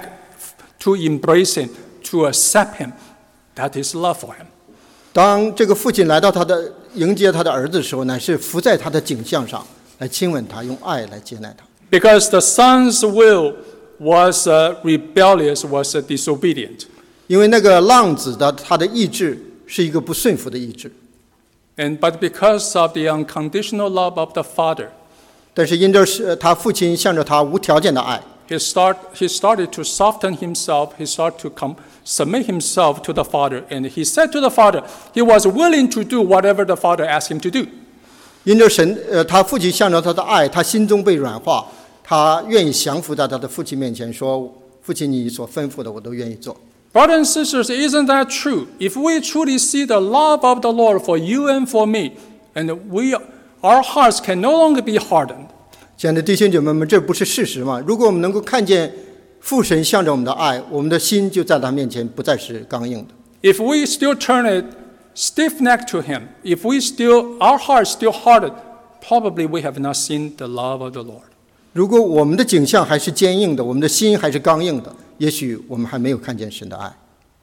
[SPEAKER 1] to embrace him, to accept him. That is love for him.
[SPEAKER 2] 当这个父亲来到他的迎接他的儿子的时候，乃是伏在他的颈项上来亲吻他，用爱来接纳他。
[SPEAKER 1] Because the son's will was uh, rebellious, was uh, disobedient.
[SPEAKER 2] 因为那个浪子的他的意志是一个不顺服的意志，
[SPEAKER 1] And but because of the unconditional love of the father,
[SPEAKER 2] 但是因着是他父亲向着他无条件的爱，
[SPEAKER 1] he start he started to soften himself. He started to come, submit himself to the father, and he said to the father, he was willing to do whatever the father asked him to do.
[SPEAKER 2] 因着神呃他父亲向着他的爱，他心中被软化，他愿意降服在他的父亲面前，说：“父亲，你所吩咐的我都愿意做。”
[SPEAKER 1] Brothers and sisters, isn't that true? If we truly see the love of the Lord for you and for me, and we, our hearts can no longer be hardened.
[SPEAKER 2] 亲爱的弟兄姐妹们，这不是事实吗？如果我们能够看见父神向着我们的爱，我们的心就在他面前不再是刚硬的。
[SPEAKER 1] If we still turn it stiff-necked to Him, if we still, our hearts still hardened, probably we have not seen the love of the Lord.
[SPEAKER 2] 如果我们的颈项还是坚硬的，我们的心还是刚硬的，也许我们还没有看见神的爱。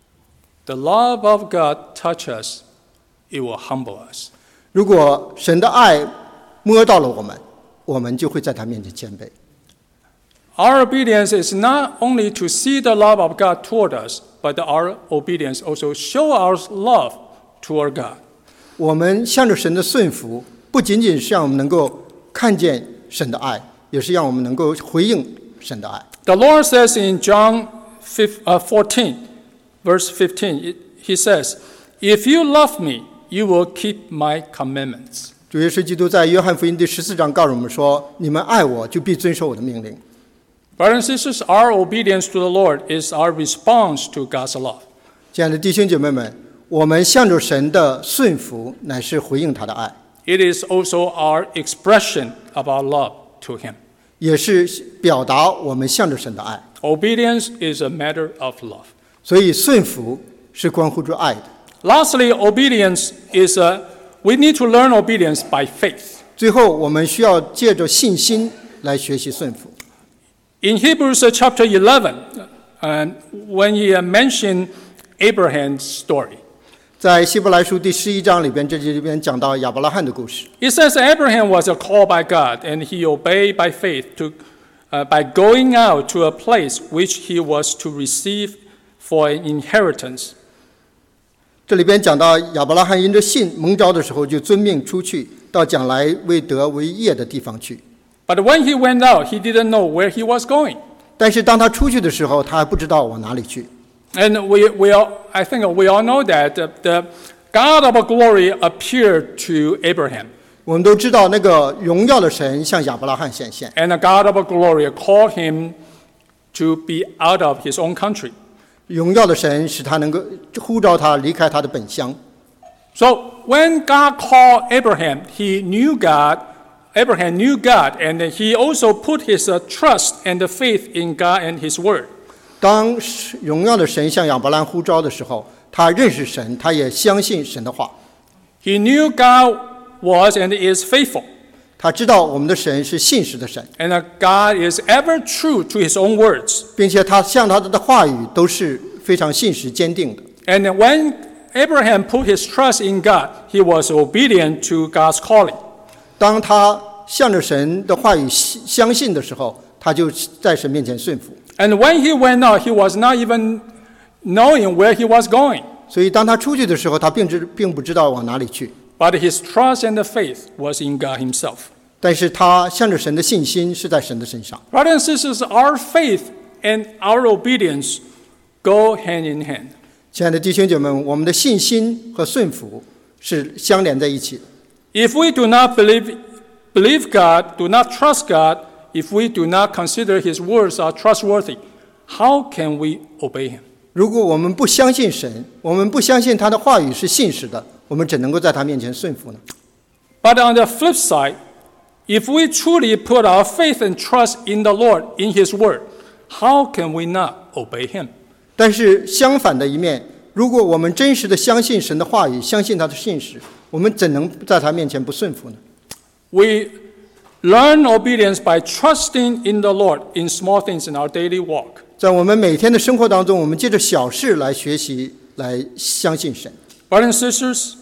[SPEAKER 1] The love of God touch us, it will humble us.
[SPEAKER 2] 如果神的爱摸到了我们，我们就会在他面前谦卑。
[SPEAKER 1] Our obedience is not only to see the love of God toward us, but our obedience also show our love toward God.
[SPEAKER 2] 我们向着神的顺服，不仅仅是让我们能够看见神的爱，也是让我们能够回应神的爱。
[SPEAKER 1] The Lord says in John fourteen, verse fifteen, He says, "If you love me, you will keep my commandments."
[SPEAKER 2] 主耶稣基督在约翰福音第十四章告诉我们说：“你们爱我，就必遵守我的命令。”
[SPEAKER 1] Brothers and sisters, our obedience to the Lord is our response to God's love.
[SPEAKER 2] 亲爱的弟兄姐妹们，我们向着神的顺服，乃是回应他的爱，
[SPEAKER 1] It is also our expression of our love to Him.
[SPEAKER 2] 也是表达我们向着神的爱。
[SPEAKER 1] Obedience is a matter of love.
[SPEAKER 2] 所以顺服是关乎着爱的。
[SPEAKER 1] Lastly, obedience is a, we need to learn obedience by faith.
[SPEAKER 2] 最后，我们需要借着信心来学习顺服。
[SPEAKER 1] In Hebrews chapter eleven, and when he mentioned Abraham's story,
[SPEAKER 2] 在希伯来书第十一章里边，这里边讲到亚伯拉罕的故事。
[SPEAKER 1] it says Abraham was called by God, and he obeyed by faith to, uh, by going out to a place which he was to receive for an inheritance.
[SPEAKER 2] 这里边讲到亚伯拉罕因着信蒙召的时候，就遵命出去，到将来为得为业的地方去。
[SPEAKER 1] But when he went out, he didn't know where he was going.
[SPEAKER 2] 但是当他出去的时候，他还不知道往哪里去。
[SPEAKER 1] And we, we all, I think we all know that the, the God of glory appeared to Abraham.
[SPEAKER 2] 我们都知道，那个荣耀的神向亚伯拉罕显现，
[SPEAKER 1] And the God of glory called him to be out of his own country.
[SPEAKER 2] 荣耀的神使他能够呼召他离开他的本乡。
[SPEAKER 1] So when God called Abraham, he knew God. Abraham knew God, and he also put his uh, trust and faith in God and His Word.
[SPEAKER 2] 当荣耀的神向亚伯拉罕呼召的时候，他认识神，他也相信神的话。
[SPEAKER 1] He knew God was and is faithful.
[SPEAKER 2] 他知道我们的神是信实的神，
[SPEAKER 1] And that God is ever true to his own words.
[SPEAKER 2] 并且他向他的话语都是非常信实坚定的。
[SPEAKER 1] And when Abraham put his trust in God, he was obedient to God's calling.
[SPEAKER 2] 当他向着神的话语相信的时候，他就在神面前顺服。
[SPEAKER 1] And when he went out, he was not even knowing where he was going.
[SPEAKER 2] 所以当他出去的时候，他并知并不知道往哪里去。
[SPEAKER 1] But his trust and faith was in God himself.
[SPEAKER 2] 但是他向着神的信心是在神的身上。
[SPEAKER 1] Brothers and sisters, our faith and our obedience go hand in hand.
[SPEAKER 2] 亲爱的弟兄姐妹们，我们的信心和顺服是相连在一起的。
[SPEAKER 1] If we do not believe, believe God, do not trust God, if we do not consider his words are trustworthy, how can we obey him?
[SPEAKER 2] 如果我们不相信神，我们不相信他的话语是信实的，我们怎能够在他面前顺服呢？
[SPEAKER 1] But on the flip side, if we truly put our faith and trust in the Lord, in his word, how can we not obey him?
[SPEAKER 2] 但是相反的一面，如果我们真实的相信神的话语，相信他的信实，我们怎能在他面前不顺服呢？
[SPEAKER 1] We learn obedience by trusting in the Lord in small things in our daily walk.
[SPEAKER 2] 在我们每天的生活当中，我们借着小事来学习，来相信神。
[SPEAKER 1] Brothers and sisters,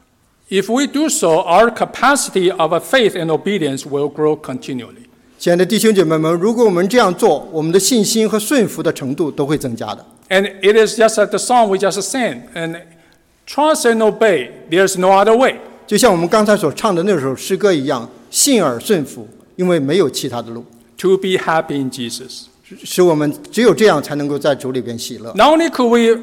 [SPEAKER 1] if we do so, our capacity of a faith and obedience will grow continually.
[SPEAKER 2] 亲爱的弟兄姐妹们，如果我们这样做，我们的信心和顺服的程度都会增加的。
[SPEAKER 1] And it is just like the song we just sang, and trust and obey, there's no other way.
[SPEAKER 2] 就像我们刚才所唱的那首诗歌一样，信而顺服，因为没有其他的路，
[SPEAKER 1] To be happy in Jesus.
[SPEAKER 2] 使我们只有这样才能够在主里边喜乐。
[SPEAKER 1] Not only could we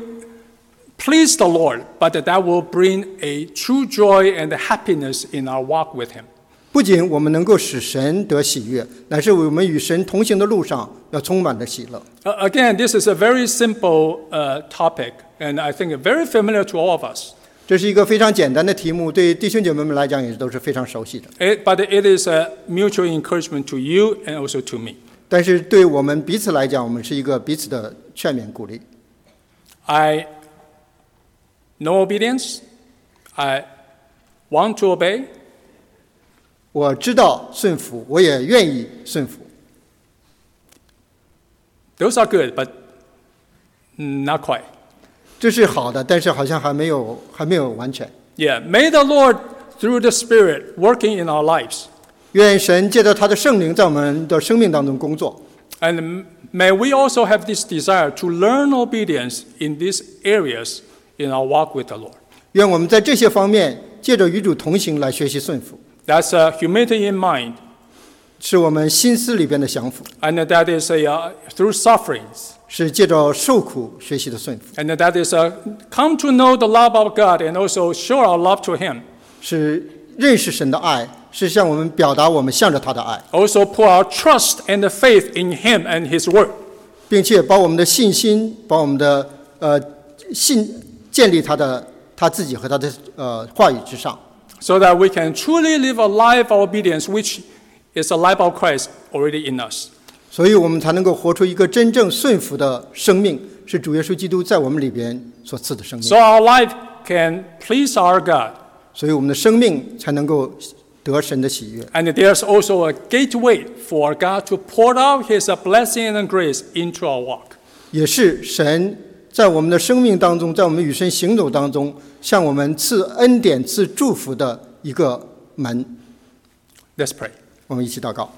[SPEAKER 1] please the Lord, but that will bring a true joy and happiness in our walk with him.
[SPEAKER 2] 不仅我们能够使神得喜悦，乃是我们与神同行的路上要充满着喜乐。
[SPEAKER 1] Uh, again, this is a very simple uh, topic, and I think very familiar to all of us.
[SPEAKER 2] 这是一个非常简单的题目，对弟兄姐妹们来讲也都是非常熟悉的。
[SPEAKER 1] It, but it is a mutual encouragement to you and also to me.
[SPEAKER 2] 但是对我们彼此来讲，我们是一个彼此的劝勉鼓励。
[SPEAKER 1] I know obedience. I want to obey.
[SPEAKER 2] 我知道顺服，我也愿意顺服。
[SPEAKER 1] Those are good, but not quite.
[SPEAKER 2] 这是好的，但是好像还没有还没有完全。
[SPEAKER 1] Yeah, may the Lord, through the Spirit, working in our lives,
[SPEAKER 2] 愿神借着他的圣灵在我们的生命当中工作，
[SPEAKER 1] and may we also have this desire to learn obedience in these areas in our walk with the Lord.
[SPEAKER 2] 愿我们在这些方面借着与主同行来学习顺服，
[SPEAKER 1] That's uh, humility in mind,
[SPEAKER 2] 是我们心思里边的降服，
[SPEAKER 1] and that is a, uh, through sufferings,
[SPEAKER 2] 是借着受苦学习的顺服，
[SPEAKER 1] and that is uh, come to know the love of God and also show our love to Him.
[SPEAKER 2] 是认识神的爱，是向我们表达我们向着他的爱，
[SPEAKER 1] Also put our trust and faith in Him and His Word.
[SPEAKER 2] 并且把我们的信心，把我们的呃信建立他的他自己和他的呃话语之上。
[SPEAKER 1] So that we can truly live a life of obedience, which is a life of Christ already in us.
[SPEAKER 2] 所以我们才能够活出一个真正顺服的生命，是主耶稣基督在我们里边所赐的生命。
[SPEAKER 1] So our life can please our God.
[SPEAKER 2] 所以我们的生命才能够得神的喜悦。
[SPEAKER 1] And there's also a gateway for God to pour out His blessing and grace into our walk.
[SPEAKER 2] 也是神在我们的生命当中，在我们与神行走当中，向我们赐恩典、赐祝福的一个门。
[SPEAKER 1] Let's pray.
[SPEAKER 2] 我们一起祷告。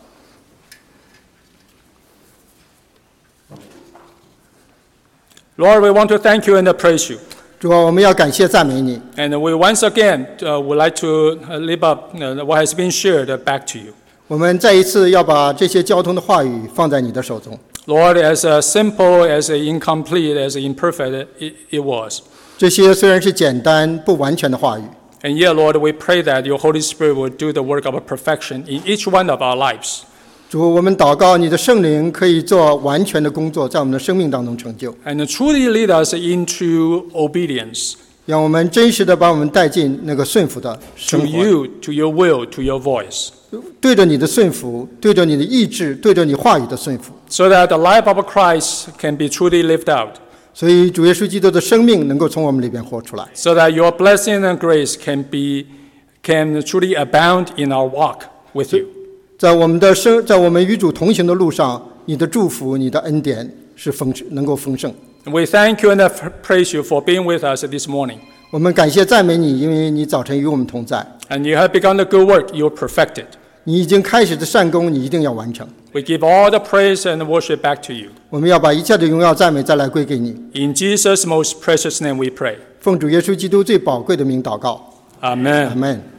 [SPEAKER 1] Lord, we want to thank you and praise you.
[SPEAKER 2] 主啊，我们要感谢赞美你。
[SPEAKER 1] And we once again uh, would like to live up uh, what has been shared back to you.
[SPEAKER 2] 我们再一次要把这些交通的话语放在你的手中。
[SPEAKER 1] Lord, as uh, simple, as uh, incomplete, as imperfect it, it was.
[SPEAKER 2] 这些虽然是简单不完全的话语，
[SPEAKER 1] And yet, Lord, we pray that your Holy Spirit will do the work of perfection in each one of our lives.
[SPEAKER 2] 主，我们祷告你的圣灵可以做完全的工作，在我们的生命当中成就，
[SPEAKER 1] And truly lead us into obedience
[SPEAKER 2] 让我们真实的把我们带进那个顺服的
[SPEAKER 1] to
[SPEAKER 2] 生活，
[SPEAKER 1] you, to your will, to your voice.
[SPEAKER 2] 对着你的顺服，对着你的意志，对着你话语的顺服。
[SPEAKER 1] So that the life of Christ can be truly lived out.
[SPEAKER 2] 所以主耶稣基督的生命能够从我们里边活出来，
[SPEAKER 1] So that your blessing and grace can be can truly abound in our walk with you.
[SPEAKER 2] 在我们的生，在我们与主同行的路上，你的祝福、你的恩典是丰能够丰盛。
[SPEAKER 1] We thank you and praise you for being with us this morning.
[SPEAKER 2] 我们感谢赞美你，因为你早晨与我们同在。
[SPEAKER 1] And you have begun the good work, you perfect it.
[SPEAKER 2] 你已经开始的善工，你一定要完成。
[SPEAKER 1] We give all the praise and worship back to you.
[SPEAKER 2] 我们要把一切的荣耀、赞美再来归给你。
[SPEAKER 1] In Jesus' most precious name we pray.
[SPEAKER 2] 奉主耶稣基督最宝贵的名祷告。
[SPEAKER 1] Amen.
[SPEAKER 2] Amen.